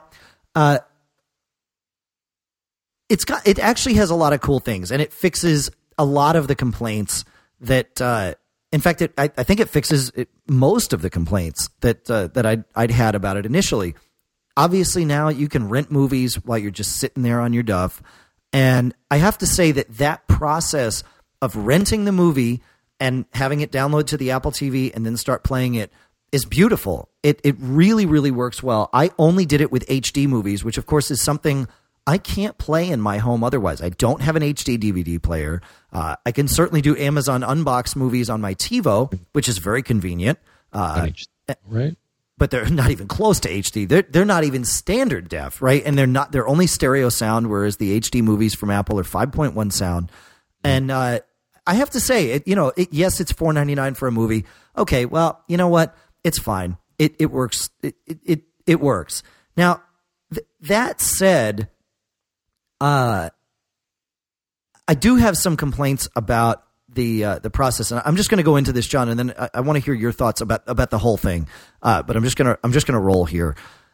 it actually has a lot of cool things, and it fixes a lot of the complaints that. In fact, I think it fixes most of the complaints that I'd had about it initially. Obviously, now you can rent movies while you're just sitting there on your duff, and I have to say that process of renting the movie and having it download to the Apple TV and then start playing it is beautiful. It really, really works well. I only did it with HD movies, which of course is something I can't play in my home otherwise. I don't have an HD DVD player. I can certainly do Amazon Unbox movies on my TiVo, which is very convenient. Right. But they're not even close to HD. They're not even standard def, right? And they're only stereo sound, whereas the HD movies from Apple are 5.1 sound. And I have to say, yes, it's $4.99 for a movie. Okay, well, you know what? It's fine. It works. It works. Now, that said, I do have some complaints about the process, and I'm just going to go into this, John, and then I want to hear your thoughts about the whole thing. But I'm just gonna roll here.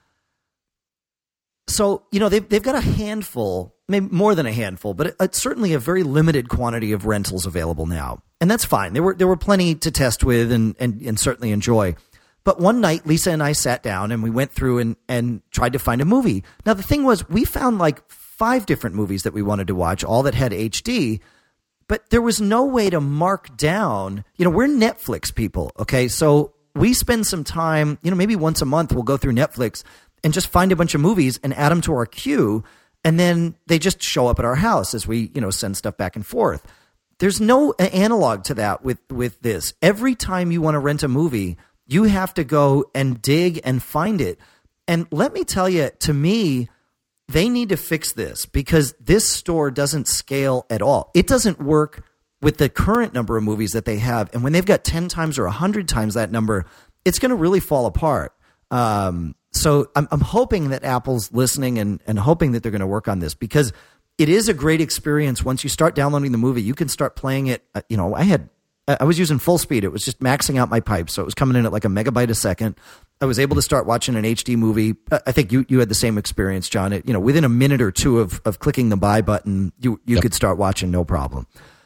So they've got a handful, maybe more than a handful, but it's certainly a very limited quantity of rentals available now, and that's fine. There were plenty to test with and certainly enjoy. But one night, Lisa and I sat down and we went through and tried to find a movie. Now the thing was, we found like 5 different movies that we wanted to watch, all that had HD. But there was no way to mark down, we're Netflix people, okay? So we spend some time, maybe once a month we'll go through Netflix and just find a bunch of movies and add them to our queue, and then they just show up at our house as we, send stuff back and forth. There's no analog to that with this. Every time you want to rent a movie, you have to go and dig and find it. And let me tell you, to me, they need to fix this because this store doesn't scale at all. It doesn't work with the current number of movies that they have. And when they've got 10 times or 100 times that number, it's going to really fall apart. So I'm hoping that Apple's listening and hoping that they're going to work on this because it is a great experience. Once you start downloading the movie, you can start playing it. I was using full speed. It was just maxing out my pipe. So it was coming in at like a megabyte a second. I was able to start watching an HD movie. I think you had the same experience, John. Within a minute or two of clicking the buy button, you could start watching no problem.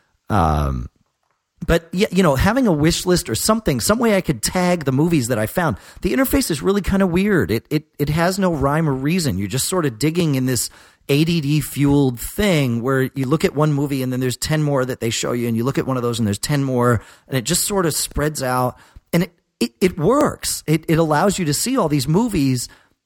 But yeah, having a wish list or some way I could tag the movies that I found. The interface is really kind of weird. It has no rhyme or reason. You're just sort of digging in this ADD fueled thing where you look at one movie and then there's 10 more that they show you, and you look at one of those and there's 10 more, and it just sort of spreads out, and it works. It allows you to see all these movies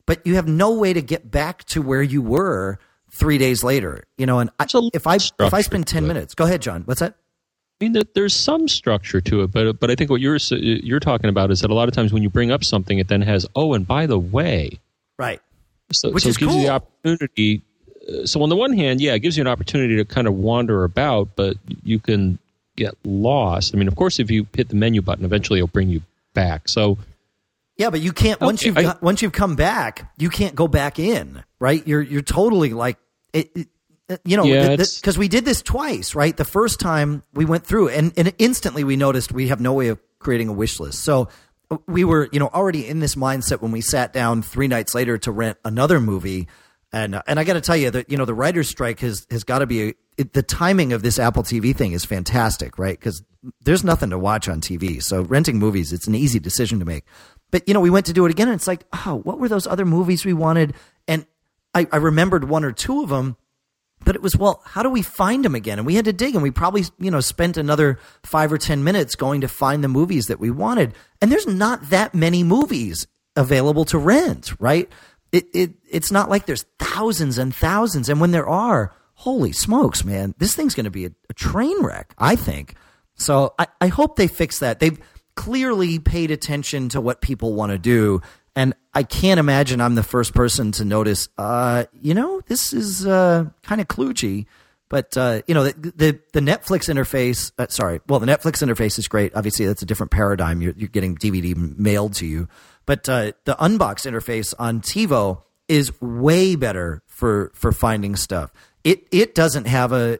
but you have no way to get back to where you were 3 days later. And if I spend 10 minutes, go ahead, John. What's that? I mean, there's some structure to it, but I think what you're talking about is that a lot of times when you bring up something, it then has, oh, and by the way, right? Which is cool. You the opportunity. So on the one hand, yeah, it gives you an opportunity to kind of wander about, but you can get lost. I mean, of course, if you hit the menu button, eventually it'll bring you back. So yeah, but you can't once you've come back, you can't go back in, right? You're totally like it because we did this twice, right? The first time we went through, and instantly we noticed we have no way of creating a wish list. So we were, already in this mindset when we sat down 3 nights later to rent another movie. And I got to tell you that, the writer's strike has got to be the timing of this Apple TV thing is fantastic, right? Because there's nothing to watch on TV. So renting movies, it's an easy decision to make. But, we went to do it again, and it's like, oh, what were those other movies we wanted? And I remembered 1 or 2 of them. But it was, well, how do we find them again? And we had to dig, and we probably, spent another 5 or 10 minutes going to find the movies that we wanted. And there's not that many movies available to rent, right? It's not like there's thousands and thousands. And when there are, holy smokes, man, this thing's going to be a train wreck, I think. So I hope they fix that. They've clearly paid attention to what people want to do. And I can't imagine I'm the first person to notice, this is kind of kludgy. But, the Netflix interface, the Netflix interface is great. Obviously, that's a different paradigm. You're getting DVD mailed to you. But the Unbox interface on TiVo is way better for finding stuff. It doesn't have a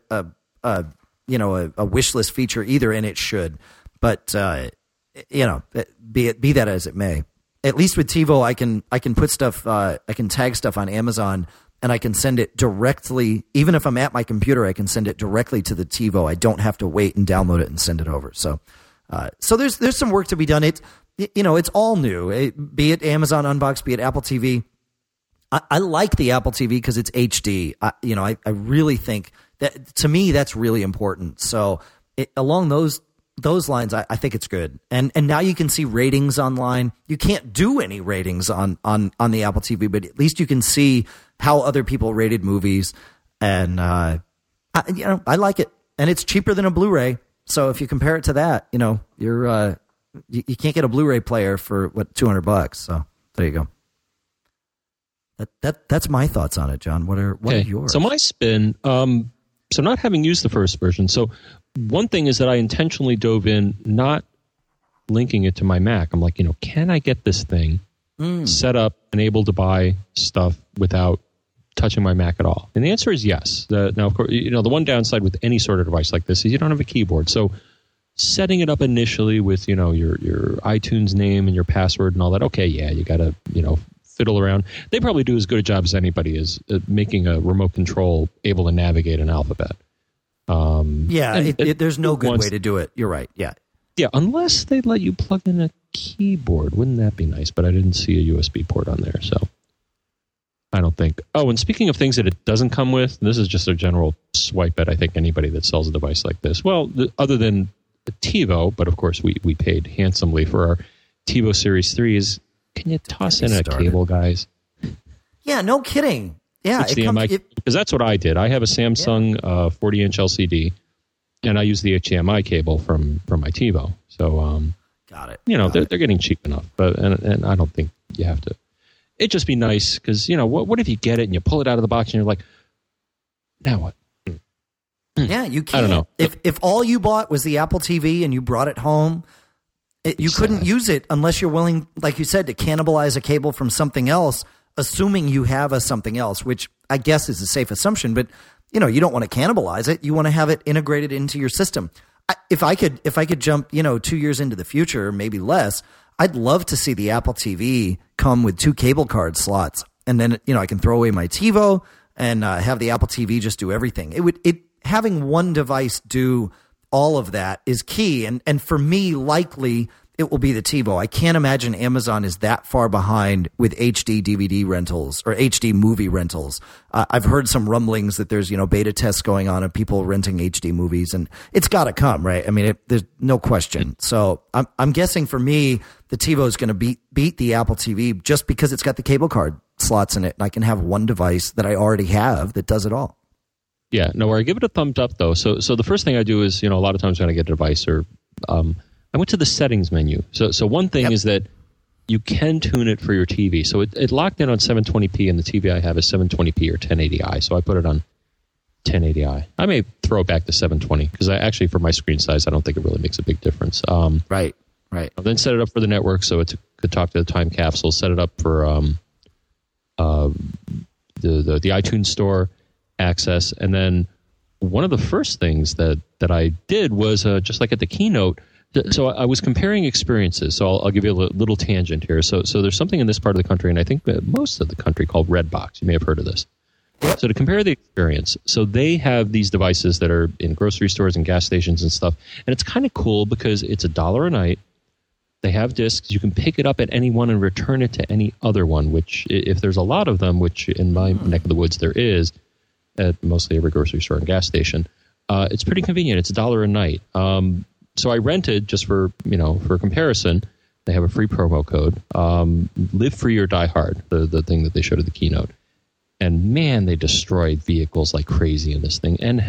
wish list feature either, and it should. But, be that as it may. At least with TiVo, I can put stuff, I can tag stuff on Amazon, and I can send it directly. Even if I'm at my computer, I can send it directly to the TiVo. I don't have to wait and download it and send it over. So there's some work to be done. It's all new. Be it Amazon Unbox, be it Apple TV. I like the Apple TV because it's HD. I really think that, to me, that's really important. So along those lines, I think it's good. And now you can see ratings online. You can't do any ratings on the Apple TV, but at least you can see how other people rated movies. And, I like it. And it's cheaper than a Blu-ray. So if you compare it to that, you're, you can't get a Blu-ray player for $200. So there you go. That's my thoughts on it, John. What are yours? So my spin, so not having used the first version. So one thing is that I intentionally dove in, not linking it to my Mac. I'm like, can I get this thing set up and able to buy stuff without touching my Mac at all? And the answer is yes. Now, of course, the one downside with any sort of device like this is you don't have a keyboard. So setting it up initially with, your iTunes name and your password and all that, okay, yeah, you got to, fiddle around. They probably do as good a job as anybody is making a remote control able to navigate an alphabet. There's no good way to do it. You're right. Yeah. Yeah, unless they let you plug in a keyboard. Wouldn't that be nice? But I didn't see a USB port on there, so I don't think. Oh, and speaking of things that it doesn't come with, this is just a general swipe at, I think, anybody that sells a device like this. Well, other than TiVo, but of course we paid handsomely for our TiVo Series 3s. Can you toss in a cable, guys? Yeah, no kidding. Yeah, because that's what I did. I have a Samsung 40-inch LCD, and I use the HDMI cable from my TiVo. So, got it. They're getting cheap enough, but and I don't think you have to. It'd just be nice because what if you get it and you pull it out of the box and you're like, now what? Yeah, you can't. I don't know. If all you bought was the Apple TV and you brought it home, you couldn't use it unless you're willing, like you said, to cannibalize a cable from something else, assuming you have a something else, which I guess is a safe assumption. But you don't want to cannibalize it. You want to have it integrated into your system. If I could jump 2 years into the future, maybe less, I'd love to see the Apple TV come with 2 cable card slots, and then I can throw away my TiVo and have the Apple TV just do everything. Having one device do all of that is key, and for me, likely it will be the TiVo. I can't imagine Amazon is that far behind with HD DVD rentals or HD movie rentals. I've heard some rumblings that there's, beta tests going on of people renting HD movies, and it's got to come, right? I mean, there's no question. So I'm guessing for me, the TiVo is going to beat the Apple TV just because it's got the cable card slots in it, and I can have one device that I already have that does it all. Yeah, no, where I give it a thumbs up though. So the first thing I do is, a lot of times when I get a device or I went to the settings menu. So one thing is that you can tune it for your TV. So it locked in on 720p, and the TV I have is 720p or 1080i. So I put it on 1080i. I may throw it back to 720 because actually for my screen size, I don't think it really makes a big difference. Right. I'll then set it up for the network so it could talk to the time capsule. Set it up for the iTunes Store access, and then one of the first things that I did was just like at the keynote. So I was comparing experiences. So I'll give you a little tangent here. So there's something in this part of the country, and I think most of the country, called Redbox. You may have heard of this. So to compare the experience, so they have these devices that are in grocery stores and gas stations and stuff, and it's kind of cool because it's $1 a night. They have discs. You can pick it up at any one and return it to any other one, which if there's a lot of them, which in my neck of the woods there is, at mostly every grocery store and gas station, it's pretty convenient. It's $1 a night. So I rented, just for comparison, they have a free promo code, Live Free or Die Hard, the thing that they showed at the keynote. And man, they destroyed vehicles like crazy in this thing. And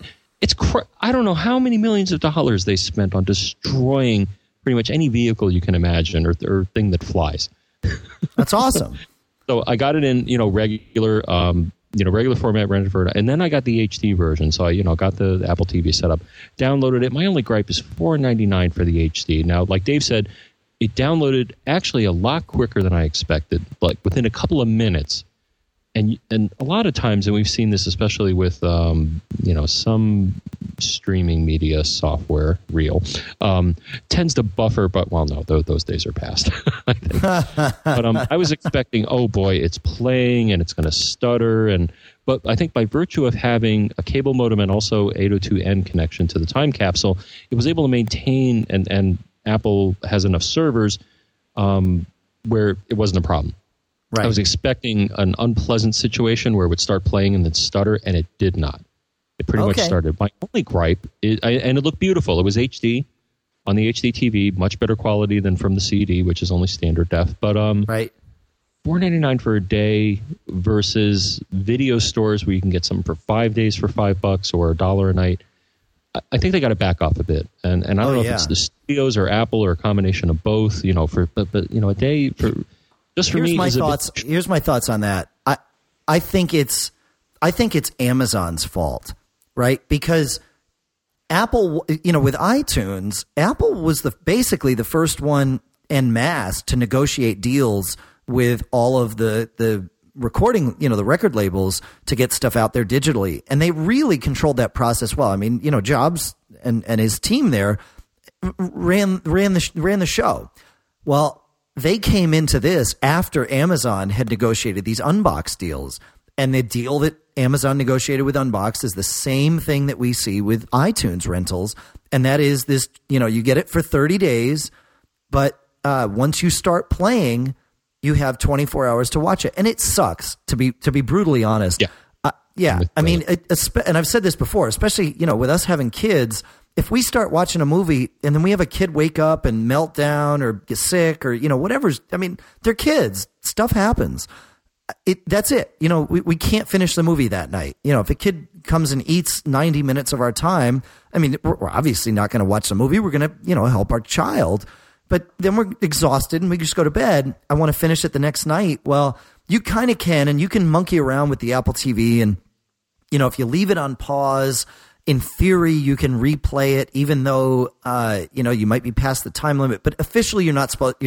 I don't know how many millions of dollars they spent on destroying pretty much any vehicle you can imagine or thing that flies. That's awesome. So I got it in, regular format, rented for it, and then I got the HD version. So I, got the Apple TV set up, downloaded it. My only gripe is $4.99 for the HD. Now, like Dave said, it downloaded actually a lot quicker than I expected, like within a couple of minutes. And a lot of times, and we've seen this especially with some streaming media software, tends to buffer. But no, those days are past. I think. But I was expecting, oh boy, it's playing and it's going to stutter. But I think by virtue of having a cable modem and also 802.N connection to the time capsule, it was able to maintain, and Apple has enough servers where it wasn't a problem. Right. I was expecting an unpleasant situation where it would start playing and then stutter, and it did not. It pretty much started. My only gripe, and it looked beautiful. It was HD on the HD TV, much better quality than from the CD, which is only standard def. But right. $4.99 for a day versus video stores where you can get something for 5 days for $5 or $1 a night. I think they got to back off a bit, and I don't know if it's the studios or Apple or a combination of both. But a day for. Here's my thoughts on that. I think it's Amazon's fault, right? Because Apple, with iTunes, Apple was basically the first one en masse to negotiate deals with all of the recording, the record labels to get stuff out there digitally, and they really controlled that process well. I mean, Jobs and his team there ran the show. Well, they came into this after Amazon had negotiated these Unbox deals. And the deal that Amazon negotiated with Unbox is the same thing that we see with iTunes rentals. And that is this, you get it for 30 days, but once you start playing, you have 24 hours to watch it. And it sucks, to be brutally honest. Yeah. I mean, and I've said this before, especially, with us having kids. If we start watching a movie and then we have a kid wake up and melt down or get sick or, whatever's, they're kids. Stuff happens. That's it. We can't finish the movie that night. If a kid comes and eats 90 minutes of our time, we're obviously not going to watch the movie. We're going to, help our child. But then we're exhausted and we just go to bed. I want to finish it the next night. Well, you kind of can, and you can monkey around with the Apple TV. And, if you leave it on pause, in theory, you can replay it, even though you might be past the time limit. But officially, you're not supposed.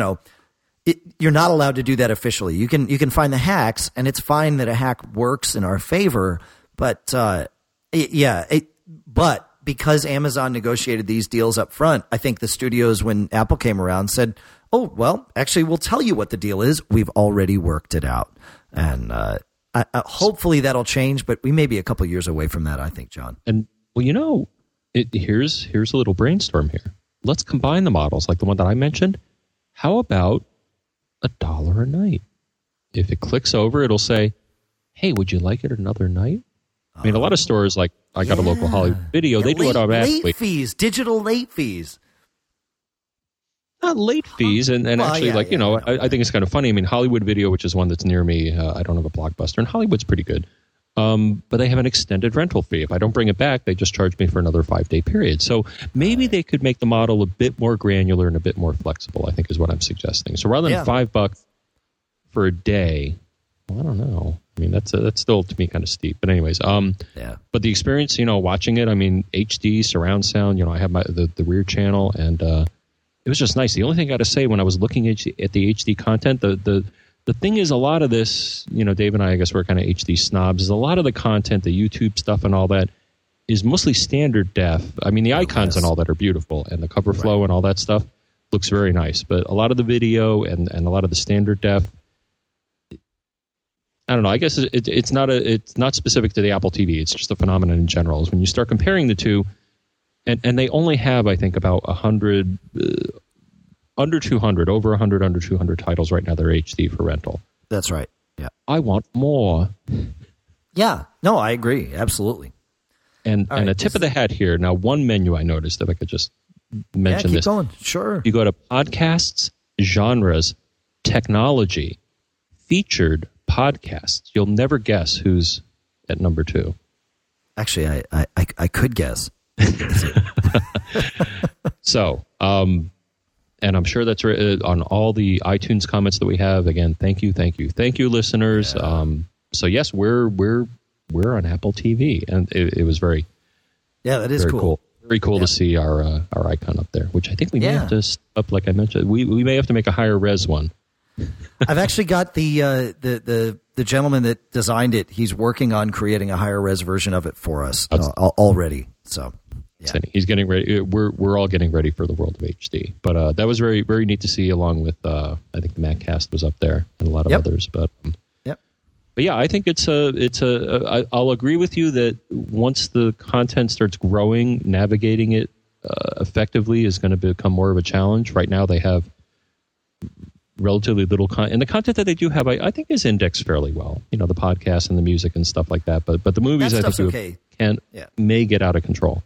You're not allowed to do that officially. You can find the hacks, and it's fine that a hack works in our favor. But but because Amazon negotiated these deals up front, I think the studios, when Apple came around, said, "Oh, well, actually, we'll tell you what the deal is. We've already worked it out." And hopefully that'll change, but we may be a couple years away from that, I think, John. And, well, here's a little brainstorm here. let's combine the models like the one that I mentioned. How about $1 a night? If it clicks over, it'll say, hey, would you like it another night? I mean, a lot of stores, like I got a local Hollywood Video, they do it automatically. Late fees, digital late fees. Not late fees, and actually, I think it's kind of funny. I mean, Hollywood Video, which is one that's near me, I don't have a Blockbuster, and Hollywood's pretty good. But they have an extended rental fee. If I don't bring it back, they just charge me for another 5-day period. So maybe they could make the model a bit more granular and a bit more flexible, I think is what I'm suggesting. So rather than $5 for a day, well, I don't know. I mean, that's still, to me, kind of steep. But anyways, but the experience, watching it, I mean, HD, surround sound, I have the rear channel, and it was just nice. The only thing I got to say when I was looking at the HD content, the thing is, a lot of this, Dave and I guess we're kind of HD snobs, is a lot of the content, the YouTube stuff and all that, is mostly standard def. I mean, the icons and all that are beautiful, and the cover flow and all that stuff looks very nice. But a lot of the video and a lot of the standard def, I don't know. I guess it's not specific to the Apple TV. It's just a phenomenon in general. Is when you start comparing the two, and they only have, I think, about 100, under 200, over 100, under 200 titles right now. They're HD for rental. That's right. Yeah. I want more. Yeah. No, I agree. Absolutely. And a tip of the hat here. Now, one menu I noticed, if I could just mention this. Keep going. Sure. You go to podcasts, genres, technology, featured podcasts. You'll never guess who's at number 2. Actually, I could guess. So, and I'm sure that's on all the iTunes comments that we have. Again, thank you, listeners. Yeah. So yes, we're on Apple TV, and it was very that is very cool. Very cool to see our icon up there, which I think we may have to step up. Like I mentioned, we may have to make a higher res one. I've actually got the gentleman that designed it. He's working on creating a higher res version of it for us already. So he's getting ready. We're all getting ready for the world of HD. But that was very, very neat to see. Along with I think the Maccast was up there and a lot of others. But but yeah, I think I'll agree with you that once the content starts growing, navigating it effectively is going to become more of a challenge. Right now, they have relatively little content, and the content that they do have, I think, is indexed fairly well. The podcasts and the music and stuff like that. But the movies, I think, may get out of control.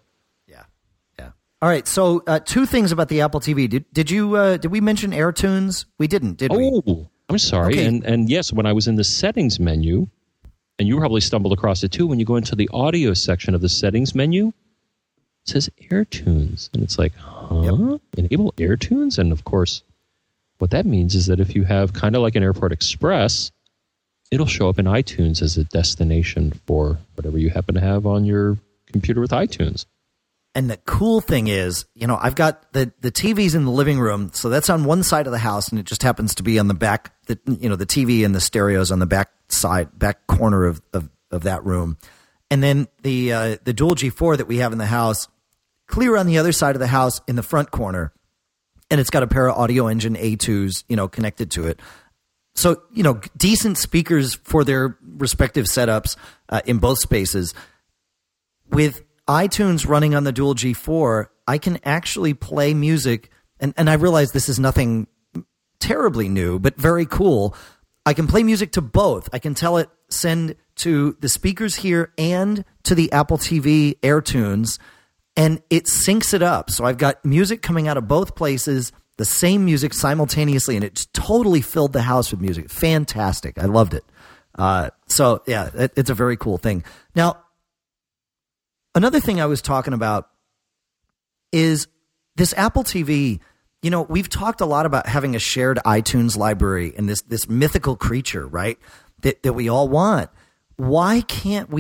Yeah. All right. So 2 things about the Apple TV. Did we mention AirTunes? We didn't, did we? Oh, I'm sorry. Okay. And yes, when I was in the settings menu, and you probably stumbled across it too, when you go into the audio section of the settings menu, it says AirTunes, and it's like, enable AirTunes, and of course, what that means is that if you have kind of like an Airport Express, it'll show up in iTunes as a destination for whatever you happen to have on your computer with iTunes. And the cool thing is, I've got the TVs in the living room, so that's on one side of the house, and it just happens to be on the back. The TV and the stereos on the back corner of that room, and then the Dual G4 that we have in the house, clear on the other side of the house in the front corner. And it's got a pair of Audio Engine A2s, connected to it. So, decent speakers for their respective setups in both spaces. With iTunes running on the Dual G4, I can actually play music. And I realize this is nothing terribly new, but very cool. I can play music to both. I can tell it send to the speakers here and to the Apple TV AirTunes. And it syncs it up. So I've got music coming out of both places, the same music simultaneously, and it totally filled the house with music. Fantastic. I loved it. So, yeah, it's a very cool thing. Now, another thing I was talking about is this Apple TV. We've talked a lot about having a shared iTunes library and this mythical creature, right, that we all want. Why can't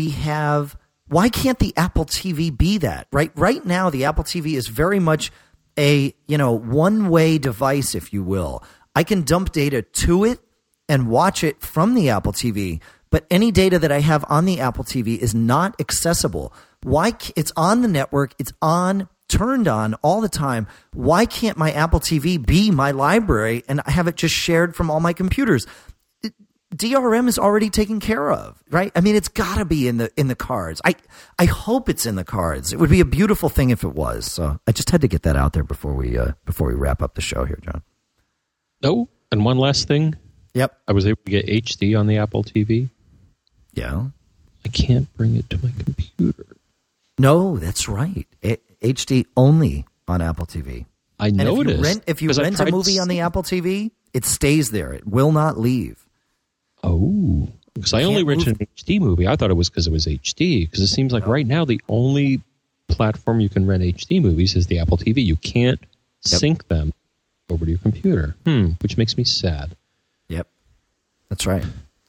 the Apple TV be that? Right now, the Apple TV is very much a, one-way device, if you will. I can dump data to it and watch it from the Apple TV, but any data that I have on the Apple TV is not accessible. It's on the network, it's turned on all the time. Why can't my Apple TV be my library and have it just shared from all my computers? DRM is already taken care of, right? I mean, it's got to be in the cards. I hope it's in the cards. It would be a beautiful thing if it was. So I just had to get that out there before we wrap up the show here, John. Oh, and one last thing. Yep. I was able to get HD on the Apple TV. Yeah. I can't bring it to my computer. No, that's right. HD only on Apple TV. I know it is. If you rent a movie on the Apple TV, it stays there. It will not leave. Oh, because I only rented an HD movie. I thought it was because it was HD. Because it seems like right now the only platform you can rent HD movies is the Apple TV. You can't sync them over to your computer, which makes me sad. Yep, that's right.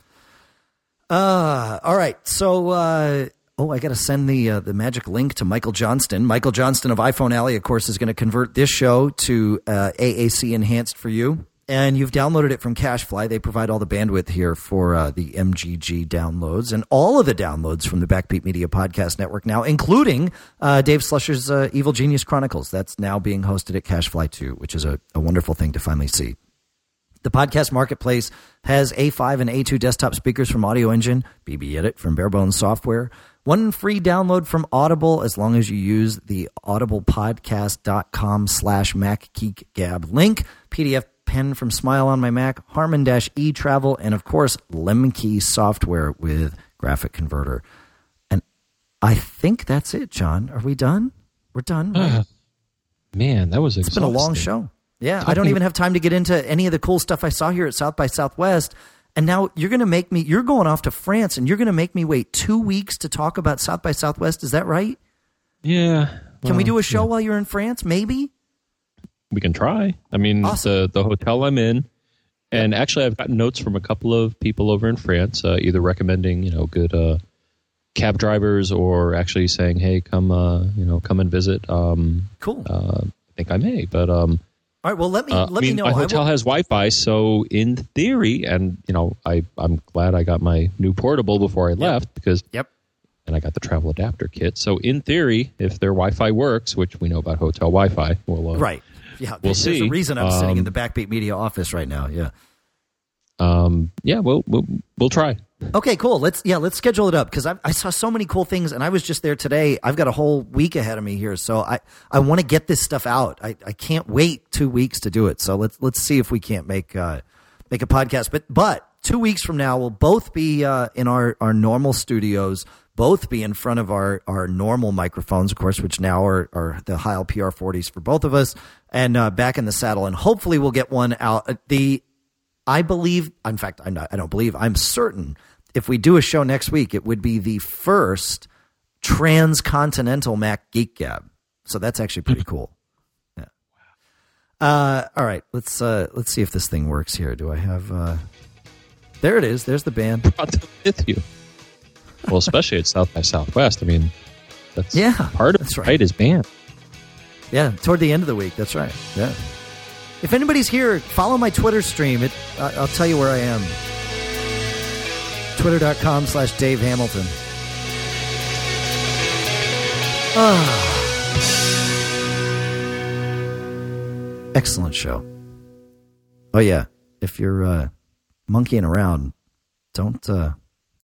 All right. So, I got to send the magic link to Michael Johnston. Michael Johnston of iPhone Alley, of course, is going to convert this show to AAC Enhanced for you. And you've downloaded it from CacheFly. They provide all the bandwidth here for the MGG downloads and all of the downloads from the Backbeat Media Podcast Network now, including Dave Slusher's Evil Genius Chronicles. That's now being hosted at CacheFly too, which is a wonderful thing to finally see. The podcast marketplace has A5 and A2 desktop speakers from Audio Engine, BB Edit from Barebones Software, one free download from Audible as long as you use the audiblepodcast.com/MacGeekGab link, PDF pen from Smile on my Mac, Harman-E Travel, and of course, Lemkey software with Graphic Converter. And I think that's it, John. Are we done? We're done. Right? Man, that was exhausting. It's been a long show. Yeah, I don't even have time to get into any of the cool stuff I saw here at South by Southwest. And now you're going to make me, you're going off to France and you're going to make me wait 2 weeks to talk about South by Southwest. Is that right? Yeah. Can we do a show while you're in France? Maybe? We can try. I mean, awesome. the hotel I'm in, and actually I've gotten notes from a couple of people over in France, either recommending, good cab drivers or actually saying, hey, come and visit. Cool. I think I may, but all right. Well, let me know. My hotel has Wi-Fi, so in theory, and I'm glad I got my new portable before I left because and I got the travel adapter kit. So in theory, if their Wi-Fi works, which we know about hotel Wi-Fi, right. Yeah, we'll see. There's a reason I'm sitting in the Backbeat Media office right now. Yeah. We'll try. Okay, cool. Let's schedule it up because I saw so many cool things and I was just there today. I've got a whole week ahead of me here, so I want to get this stuff out. I can't wait 2 weeks to do it. So let's see if we can't make a podcast. But 2 weeks from now we'll both be in our normal studios, both be in front of our normal microphones, of course, which now are the Heil PR40s for both of us, and back in the saddle. And hopefully we'll get one out. I believe, in fact, I'm certain if we do a show next week, it would be the first transcontinental Mac Geek Gab. So that's actually pretty cool. Yeah. All right, let's see if this thing works here. Do I have? There it is. There's the band. Brought them with you. Well, especially at South by Southwest. I mean, that's part of right is band. Yeah, toward the end of the week. That's right. Yeah. If anybody's here, follow my Twitter stream. I'll tell you where I am. Twitter.com/Dave Hamilton. Excellent show. Oh yeah. If you're monkeying around, don't